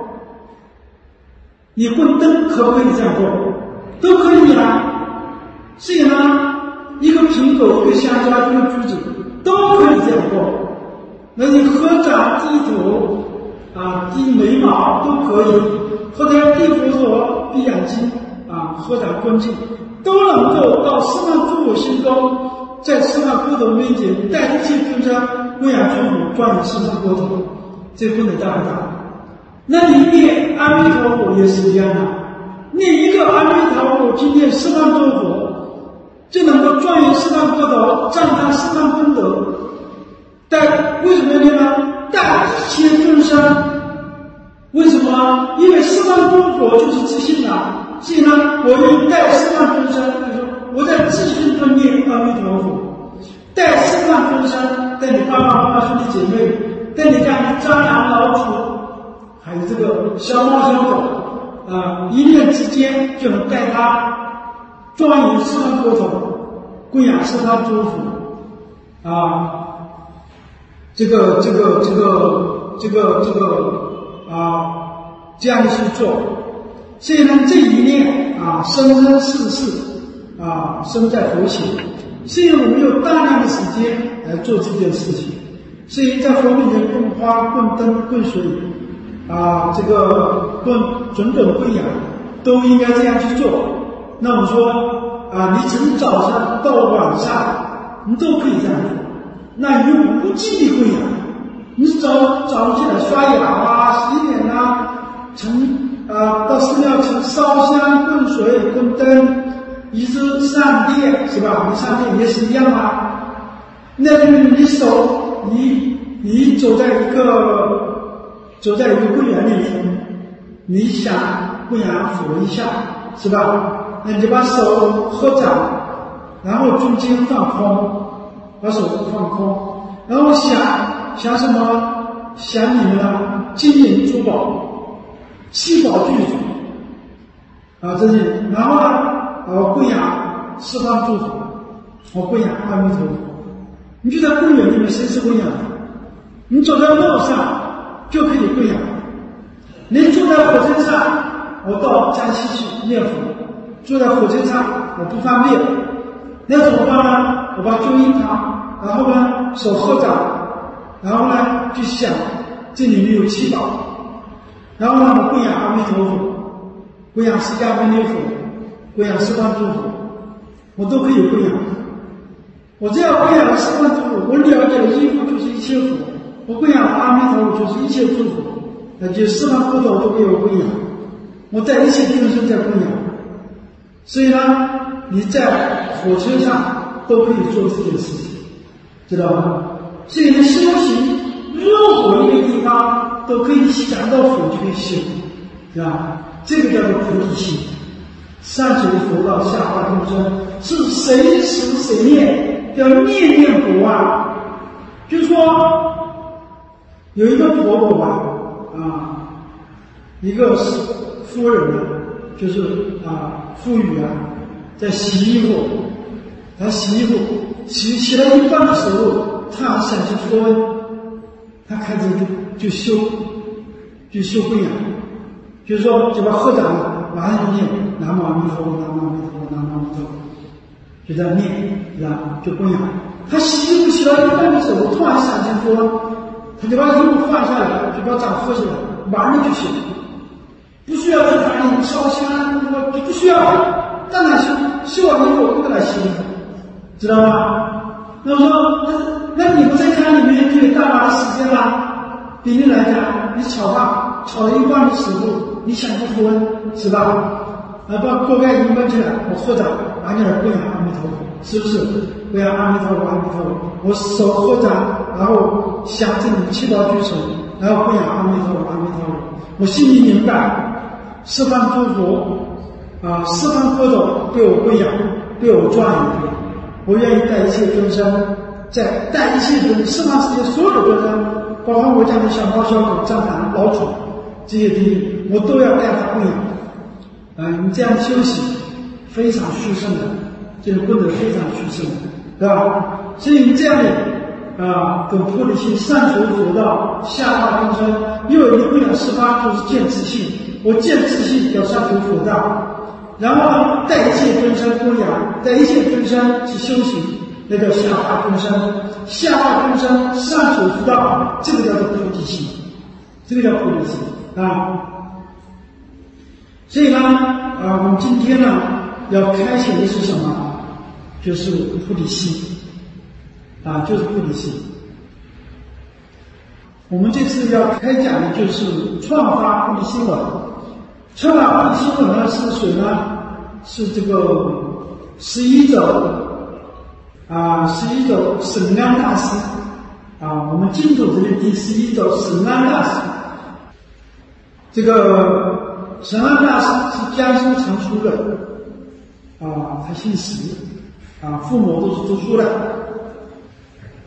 你供灯可不可以这样供？都可以啊。所以呢，一个苹果、一个香蕉、一个橘子都可以这样供。那你合掌低头啊，低眉毛都可以。或者地佛陀闭眼睛啊，合掌恭敬，都能够到十方诸佛心中，在十方国土面前带一切众生供养诸佛，庄严十方国土，这功德大不大？那你念阿弥陀佛也是一样的，念一个阿弥陀佛，今天十方诸佛就能够庄严十方国土，赞叹十方功德。但为什么念呢？带一切众生。为什么？因为十方诸佛就是自性释放众生，对你爸爸妈妈兄弟姐妹，对你家蟑螂老鼠，还有这个小猫小狗啊，一念之间就能带他庄严释放国土，供养十方诸佛啊，这个这个这个这个这个啊，这样去做。所以呢，这一念啊，生生世世啊，生在佛前。所以我们有大量的时间来做这件事情。所以在佛面前供花、供灯、供水啊，这个供种种供养，都应该这样去做。那我说啊，你从早上到晚上，你都可以这样做。那你用无尽的供养，你早早上起来刷牙啊、洗脸啊，从啊到寺庙去烧香、供水、供灯，一直上殿是吧？你上殿也是一样啊。那你手，你你走在一个走在一个公园里面，你想供养佛一下是吧？那你就把手合掌，然后中间放空，把手放空，然后想想什么？想你们的金银珠宝、七宝具足啊，这些，然后呢，呃，供养十方诸佛，我供养阿弥陀佛。你就在公园里面随时供养，你走在路上就可以供养。你坐在火车上，我到江西去念佛，坐在火车上我不方便，那怎么办呢？我把九音堂，然后呢手合掌，然后呢就想这里面有七宝，然后呢我供养阿弥陀佛，供养释迦牟尼佛，供养十方诸佛，我都可以供养。我这样供养了十方诸佛，我了解了一佛就是一切佛，我供养了阿弥陀佛就是一切诸佛，那就十方佛陀都给我供养，我在一切众生在供养。所以呢，你在火车上都可以做这件事情，知道吗？所以呢，修行任何一个地方都可以想到佛就可以修，是吧？这个叫做菩提心。上求佛道，下化众生，是谁持谁念，叫念念不忘。就是说，有一个婆婆吧，啊，一个是夫人呢，就是啊，妇女啊，在洗衣服，她洗衣服，洗洗了一半的时候，她想去脱温，她开始就就修，就修供养，就是说就把合掌马上就念南无阿弥陀佛，南无阿弥陀佛，南无阿弥陀佛，就在念，然后就供养。他洗衣服洗到一半的时候，突然想起说，他就把衣服放下来，就把掌合起来，马上就行，不需要去哪里烧香，就不需要，当然修修完衣服不给他洗衣服，知道吗？那我说，那那你不在家里面就有大把的时间啦。比例来讲，你炒饭炒了一半的时候，你想去脱温是吧？啊，把锅盖一焖起来，我合掌，拿起来供养阿弥陀佛，是不是？供养阿弥陀佛，阿弥陀佛，我手合掌，然后想这里七宝具手，然后供养阿弥陀佛，阿弥陀佛。我心里明白，十方诸佛啊，十方佛陀被我供养，被我庄严，我愿意带一切众生，在带一切众十方世界所有的众生，包括我讲的小猫、小狗、蟑螂、老鼠这些地方，我都要带他供养。啊，你这样修行非常殊胜的，这个功德非常殊胜的，对吧？所以你这样的啊，跟菩提心上求佛道，下化众生，又有一个供养十方，就是见自性。我见自性要上求佛道，然后呢，带一切众生供养，带一切众生去修行，那叫下化众生。下化众生上求佛道，这个叫做菩提心，这个叫菩提心啊。所以呢，啊，我们今天呢要开显的是什么？就是菩提心，啊，就是菩提心。我们这次要开讲的就是创发菩提心文。创发菩提心文呢是谁呢？是这个十一祖啊，十一祖沈安大师啊，我们净土这里第十一祖沈安大师，这个。沈安大师是江苏常熟人，啊，他姓石，啊，父母都是读书的，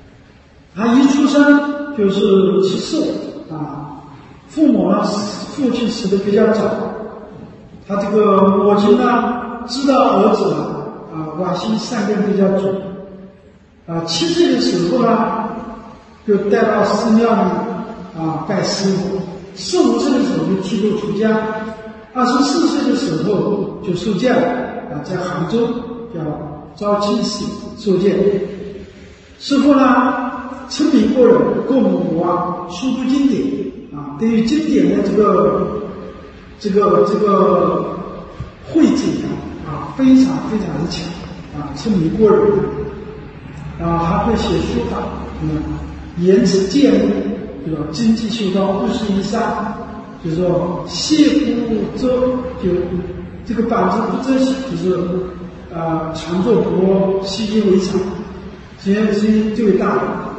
他一出生就是吃素啊，父母呢，父亲死得比较早，他这个母亲呢知道儿子啊外心善根比较重，啊七岁的时候呢就带到寺庙里啊拜师傅，四五岁的时候就剃度出家，二十四岁的时候就受戒了啊，在杭州叫昭清寺受戒。师父呢沉迷过人，跟我们国啊书读经典啊，对于经典的这个这个这个慧见啊非常非常的强啊，沉迷过人啊，还会写书法，嗯，言辞见物，对吧？经济修道五十以上，就是说谢不遮，就这个板子不遮羞，就是啊、呃、常作博，习以为常，这些是最伟大的啊。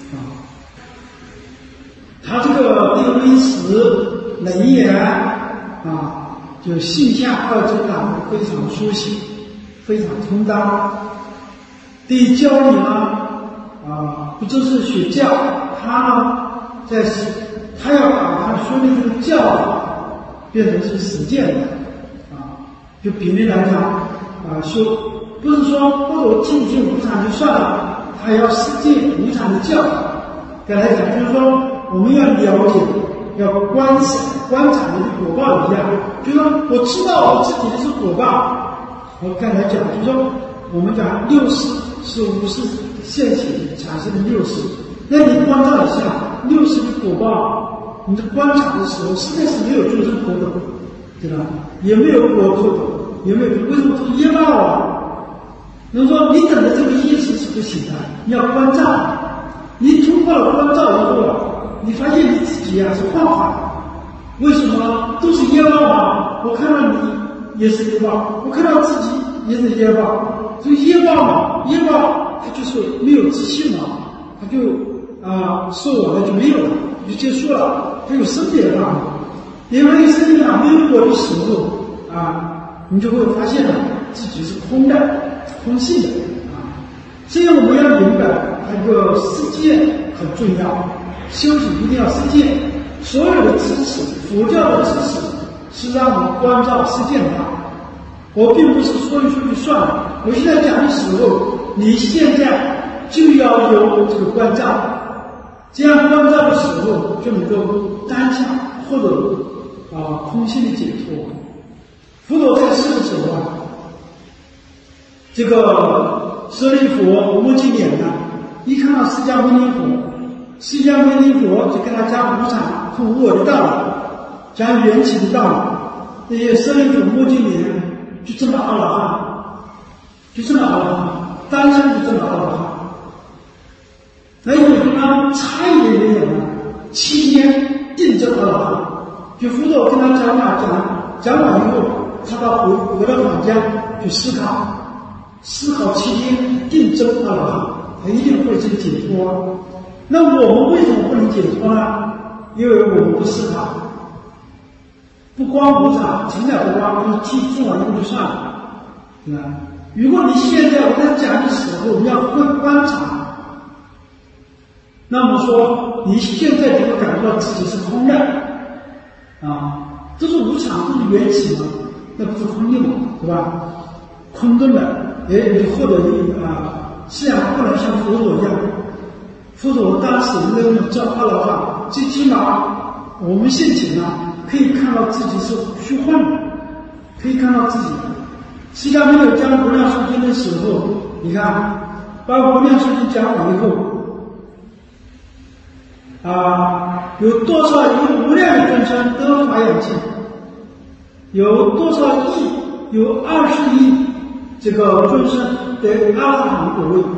他这个对微词能言啊，就性相二真啊，非常熟悉，非常通达。对教理呢啊，不只是学教，他呢在他要把他说的这个教法变成是实践的啊。就比例来讲啊，修不是说不如听听无常就算了，他要实践无常的教法。再来讲就是说，我们要了解，要观察观察你的果报一样，就是说我知道我自己的是果报。我刚才讲就是说，我们讲六识是五识现行产生的六识，那你观照一下六识的果报，你的观察的时候实在是没有众生可等，对吧？也没有果可等，也没有为什么是业报啊？能说你等的这个意识是不行的，你要观照。你突破了观照以后啊，你发现你自己啊是幻化，为什么都是业报啊？我看到你也是业报，我看到自己也是业报，所以业报嘛，业报它就是没有自信嘛，它就啊说我了就没有了，就结束了，它有生灭了。因为生命啊没有果的时候啊，你就会发现了自己是空的，空性的啊。这样我们要明白。这个实践很重要，修行一定要实践。所有的知识，佛教的知识是让我们关照实践它。我并不是说一说就算了，我现在讲的时候，你现在就要有这个关照，这样关照的时候就能够当下获得啊空性的解脱。佛陀在世的时候啊，这个舍利弗目犍连呢。一看到释迦牟尼佛，释迦牟尼佛就跟他讲无常和无我的道理，讲缘起的道理。那些舍利弗目犍连就这么阿罗汉，就这么阿罗汉，当下就这么阿罗汉。那有的呢，差一点点呢，七天定证阿罗汉。就佛陀跟他讲话讲讲完以后，他到回回到坊间去思考，思考七天定证阿罗汉。他一定会这个解脱。那我们为什么不能解脱呢？因为我们不思考，不光无常，成了不光，就是听听完以后就算了，对吧？如果你现在我在讲的时候，你要会观察，那么说你现在就会感觉到自己是空的啊，这是无常，这是缘起嘛，那不是空的嘛，对吧？空洞的，哎，你获得一个啊。是啊，不能像佛陀一样，佛陀当时能够叫阿罗汉，最起码我们现前啊，可以看到自己是虚幻的，可以看到自己。释迦牟尼讲无量寿经的时候，你看，把无量寿经讲完以后，啊，有多少有无量的众生得法眼净，有多少亿，有二十亿这个众生得阿罗汉果位，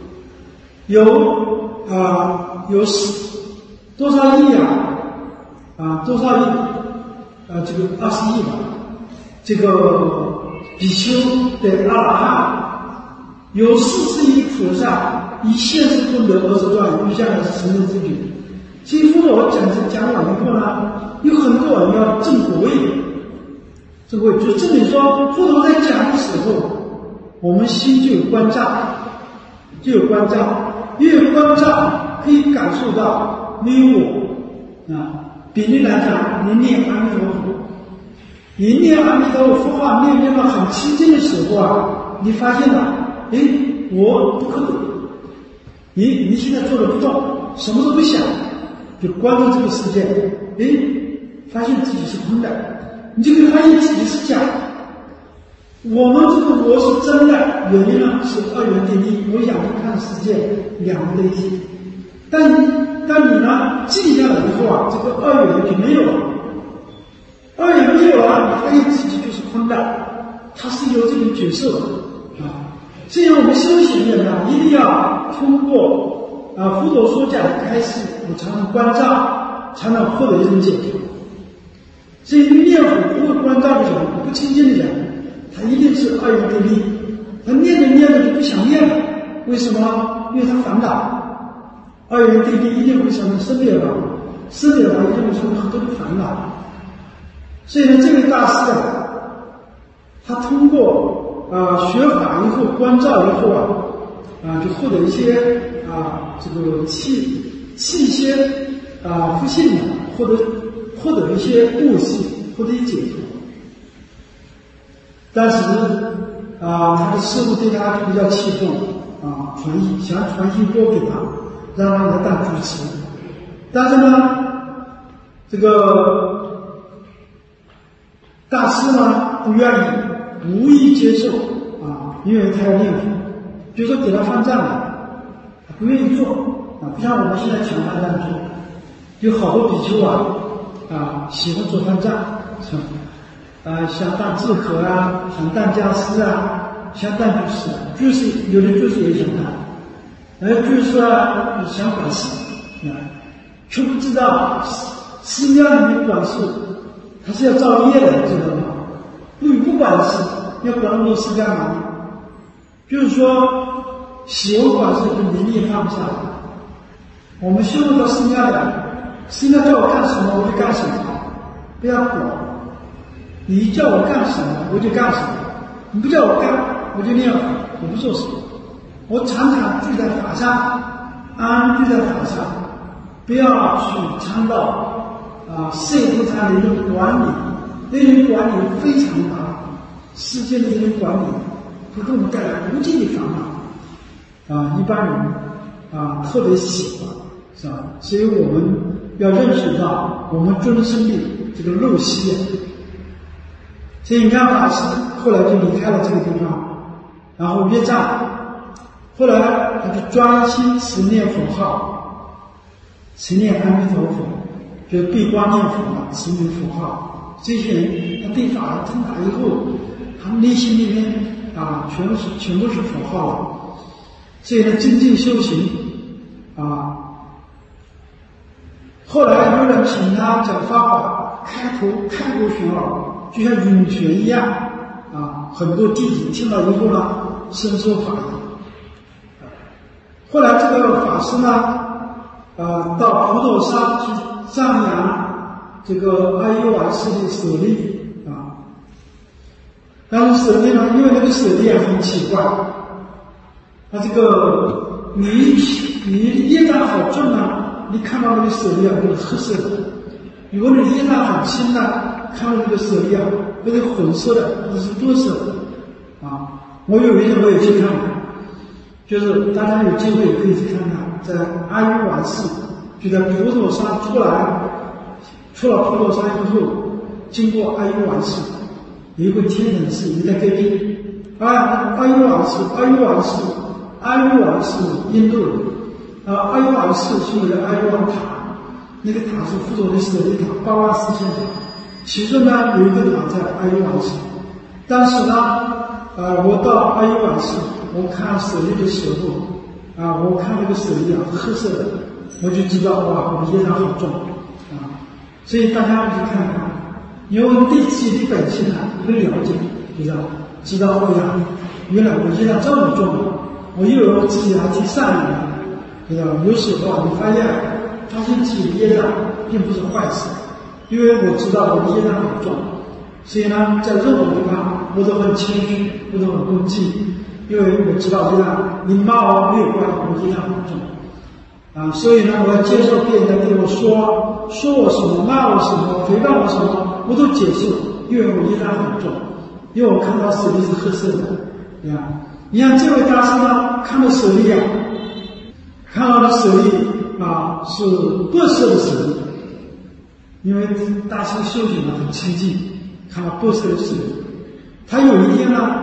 有啊有多少亿啊啊多少亿啊这个二十亿吧，这个比丘得阿罗汉，有四十亿菩萨以现世功德而是断，余下的是成人之举。其实佛陀讲讲完以后呢，有很多人要证果位，证果位就证明说佛陀在讲的时候，我们心就有关照，就有关照，越有关照， 可以感受到没有我啊。比例来讲，你念阿弥陀佛，你念阿弥陀佛佛号念念到很亲近的时候啊，你发现了，哎，我不可能。你你现在坐着不动，什么都不想，就关注这个世界，哎，发现自己是空的，你就会发现自己是假的。我们这个我是真的，原因呢是二元对立，我眼睛看世界两个对立。但但你呢静下来以后啊，这个二元就没有了，二元没有了，你发现自己就是空的，它是有这种角色的啊。这样我们修行人呢，一定要通过啊佛陀所讲的开示，我才能关照，才能获得一种解脱。所以念佛不会关照的人，不清净的人，他一定是二元对立，他念着念着就不想念了，为什么？因为他烦恼。二元对立一定会产生生灭法，生灭法一定会产生很多的烦恼。所以呢，这位大师啊，他通过啊、呃、学法以后关照以后啊，啊、呃、就获得一些啊、呃、这个气气些啊不信的，获得获得一些悟性，获得一解脱。但是啊、呃，他的师父对他比较器重啊，传译想传译多给他。让他来当主持，但是呢，这个大师呢不愿意，无意接受啊，因为他要念佛，就说给他放账了，他不愿意做啊，不像我们现在全放账做，有好多比丘啊啊喜欢做放账，是吧？啊，想当智和啊，想当家师啊，想当居士啊，居士有的居士也想当。而就是说想管事啊，却不知道寺庙里面管事，他是要造业的，知道吗？你不管事，要管那么多事干嘛？就是说，喜欢管事就能力放不下来。我们修入到寺庙来，寺庙叫我干什么我就干什么，不要管。你叫我干什么我就干什么，你不叫我干我就念法，我不做什么。我常常聚在法上，安安聚在法上，不要去参到啊社会上的一种管理，那种管理非常大，世界的这种管理会给我们带来无尽的烦恼啊，一般人啊特别喜欢，是吧？所以我们要认识到我们终生的这个陋习。所以你看法师后来就离开了这个地方，然后约战。后来他就专心持念佛号，持念阿弥陀佛，就闭关念佛嘛，持念佛号。这些人他对法通达以后，他内心里面啊，全部是全部是佛号了。所以呢，精进修行啊。后来有人请他讲法法，开头开国玄奥，就像涌泉一样啊。很多弟子听了以后呢，深受法益。后来这个法师呢，呃，到普陀山去赞扬这个阿育王师的舍利啊。但是舍利呢，因为那个舍利啊很奇怪，他这个你你业障好重啊，你看到那个舍利啊都是黑色的；如果你业障很轻呢，看到那个舍利啊都是混色的，都是多色的啊。我有一天我也去看了。就是大家有机会可以去看看，在阿育王寺，就在普陀山出来，出了普陀山以后，经过阿育王寺，有一个天人寺也在隔壁。啊，阿育王寺，阿育王寺，阿育王是印度人，啊，阿育王寺是有个阿育王塔，那个塔是佛陀的舍利塔，八万四千塔，其中呢有一个塔在阿育王寺，但是呢，啊，我到阿育王寺。我看舍利的时候，啊，我看那个舍利啊，黑色的，我就知道哇，我的业障好重啊！所以大家去看看，因为对自己的本性啊一个了解，知道知道哎呀，原来我业障这么重，我以为我自己还挺善良的，知道有时候啊，你发现发现自己的业障并不是坏事，因为我知道我的业障很重，所以呢，在任何地方我都很谦虚，我都很恭敬。因为我知道业障，你骂我没有关系，我业障很重， 啊，所以呢，我要接受别人对我说说我什么，骂我什么，诽谤我什么，我都接受，因为我依然很重，因为我看到手里是黑色的，对吧？你看这位大师呢，看到手里啊，看到的手里啊是白色的手里，因为大师修行呢很清净，看到白色的手里。他有一天呢，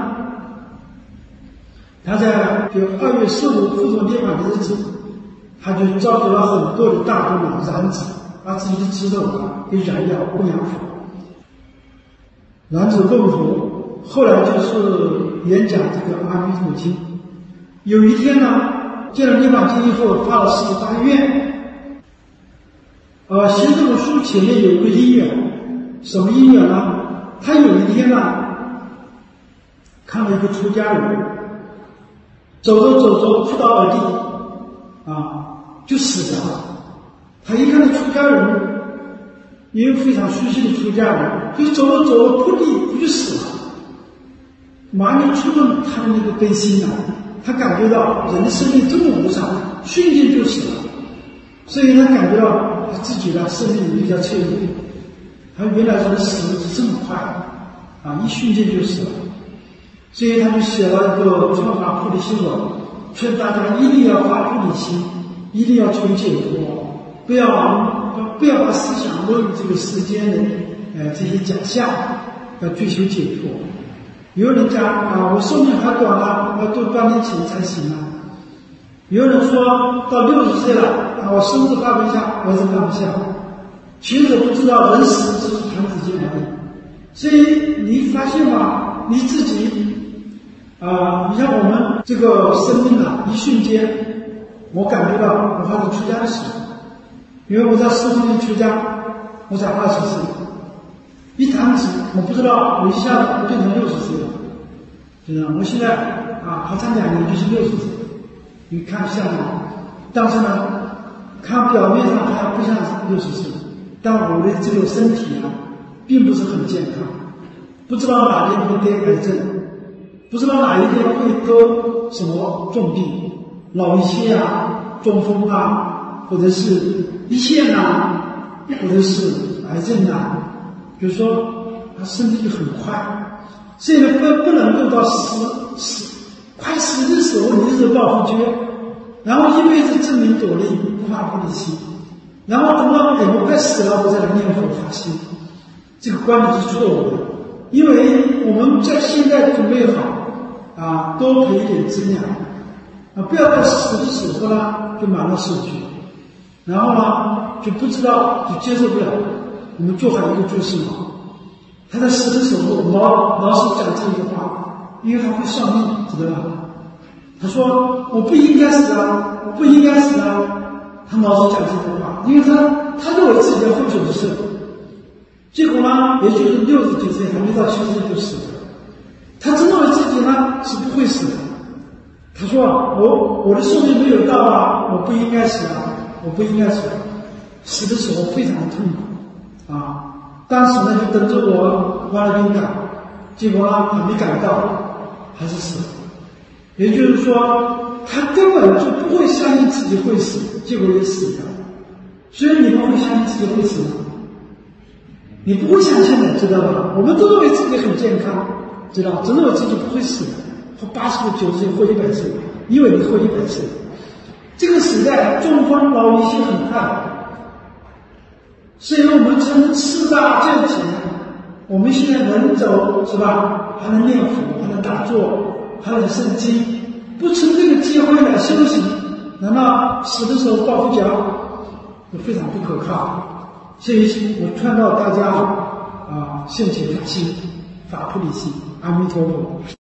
他在就二月十五附中涅槃的日子，他就召集了很多的大众啊燃脂，把自己的肌肉啊给燃掉供养佛，燃脂供佛。后来就是演讲这个阿弥陀经。有一天呢，见了涅槃经以后，发了十八愿。呃，写这本书前面有一个因缘，什么因缘呢？他有一天呢，看到一个出家人，走着走着扑倒而地，啊，就死了。他一看到出家人，因为非常熟悉的出家人，就走着走着扑地就死了。马上就触动他的那个悲心啊，他感觉到人的生命这么无常，瞬间就死了，所以他感觉到他自己的生命比较脆弱。他原来人的死是这么快啊，一瞬间就死了，所以他就写了一个传法菩提心文，劝大家一定要发菩提心，一定要求解脱，不要不要把思想落入这个世间的呃这些假象，要追求解脱。有人讲啊，我寿命还短了，要多半年前才行啊。有人说到六十岁了啊，我生日放不下，我是放不下。其实我不知道人死只是弹指间而已。所以你发现吗？你自己啊，你像我们这个生命啊，一瞬间，我感觉到我还是出家的时候，因为我在四川里出家，我才二十岁。一弹指，我不知道，我一下子变成六十岁了，知道吗？我现在啊，还差两年就是六十岁，你看像吗？但是呢，看表面上还不像六十岁，但我的这个身体啊，并不是很健康，不知道哪天会得癌症，不知道哪一天会得什么重病，脑溢血啊、中风啊，或者是胰腺啊，或者是癌症啊。比如说，他身体就很快，所以呢，不不能够到死死快死的时候，你就抱不绝，然后一辈子争名夺利，不发菩提心，然后等到等我快死了，我再来念佛发心，这个观念是错误的，因为我们在现在准备好啊，多培一点资粮啊，不要到死的时候呢就马上死去，然后呢就不知道就接受不了。我们做好一个注释嘛，他在死的时候，老老师讲这句话，因为他会算命，知道吧？他说我不应该死啊，我不应该死啊。他老师讲这句话，因为他他认为自己要活九十岁，结果呢，也就是六十几岁还没到七十岁就死了。他真认为自己呢是不会死的。他说我我的寿命没有到啊，我不应该死啊，我不应该死。死的时候非常的痛苦。啊，当时呢就等着我挖了冰赶，结果呢还没赶到，还是死了。也就是说，他根本就不会相信自己会死，结果也死了。所以你们会相信自己会死吗？你不会相信的，知道吧？我们都认为自己很健康，知道，只认为自己不会死的，活八十岁、九十岁、活一百岁，因为你活一百岁。这个时代中风老一些很快。所以我们从四大正起，我们现在能走是吧？还能念佛，还能打坐，还能诵经，不从这个机会来修行，难道死的时候抱佛脚？非常不可靠。所以我劝告大家啊，兴起发心，发菩提心，阿弥陀佛。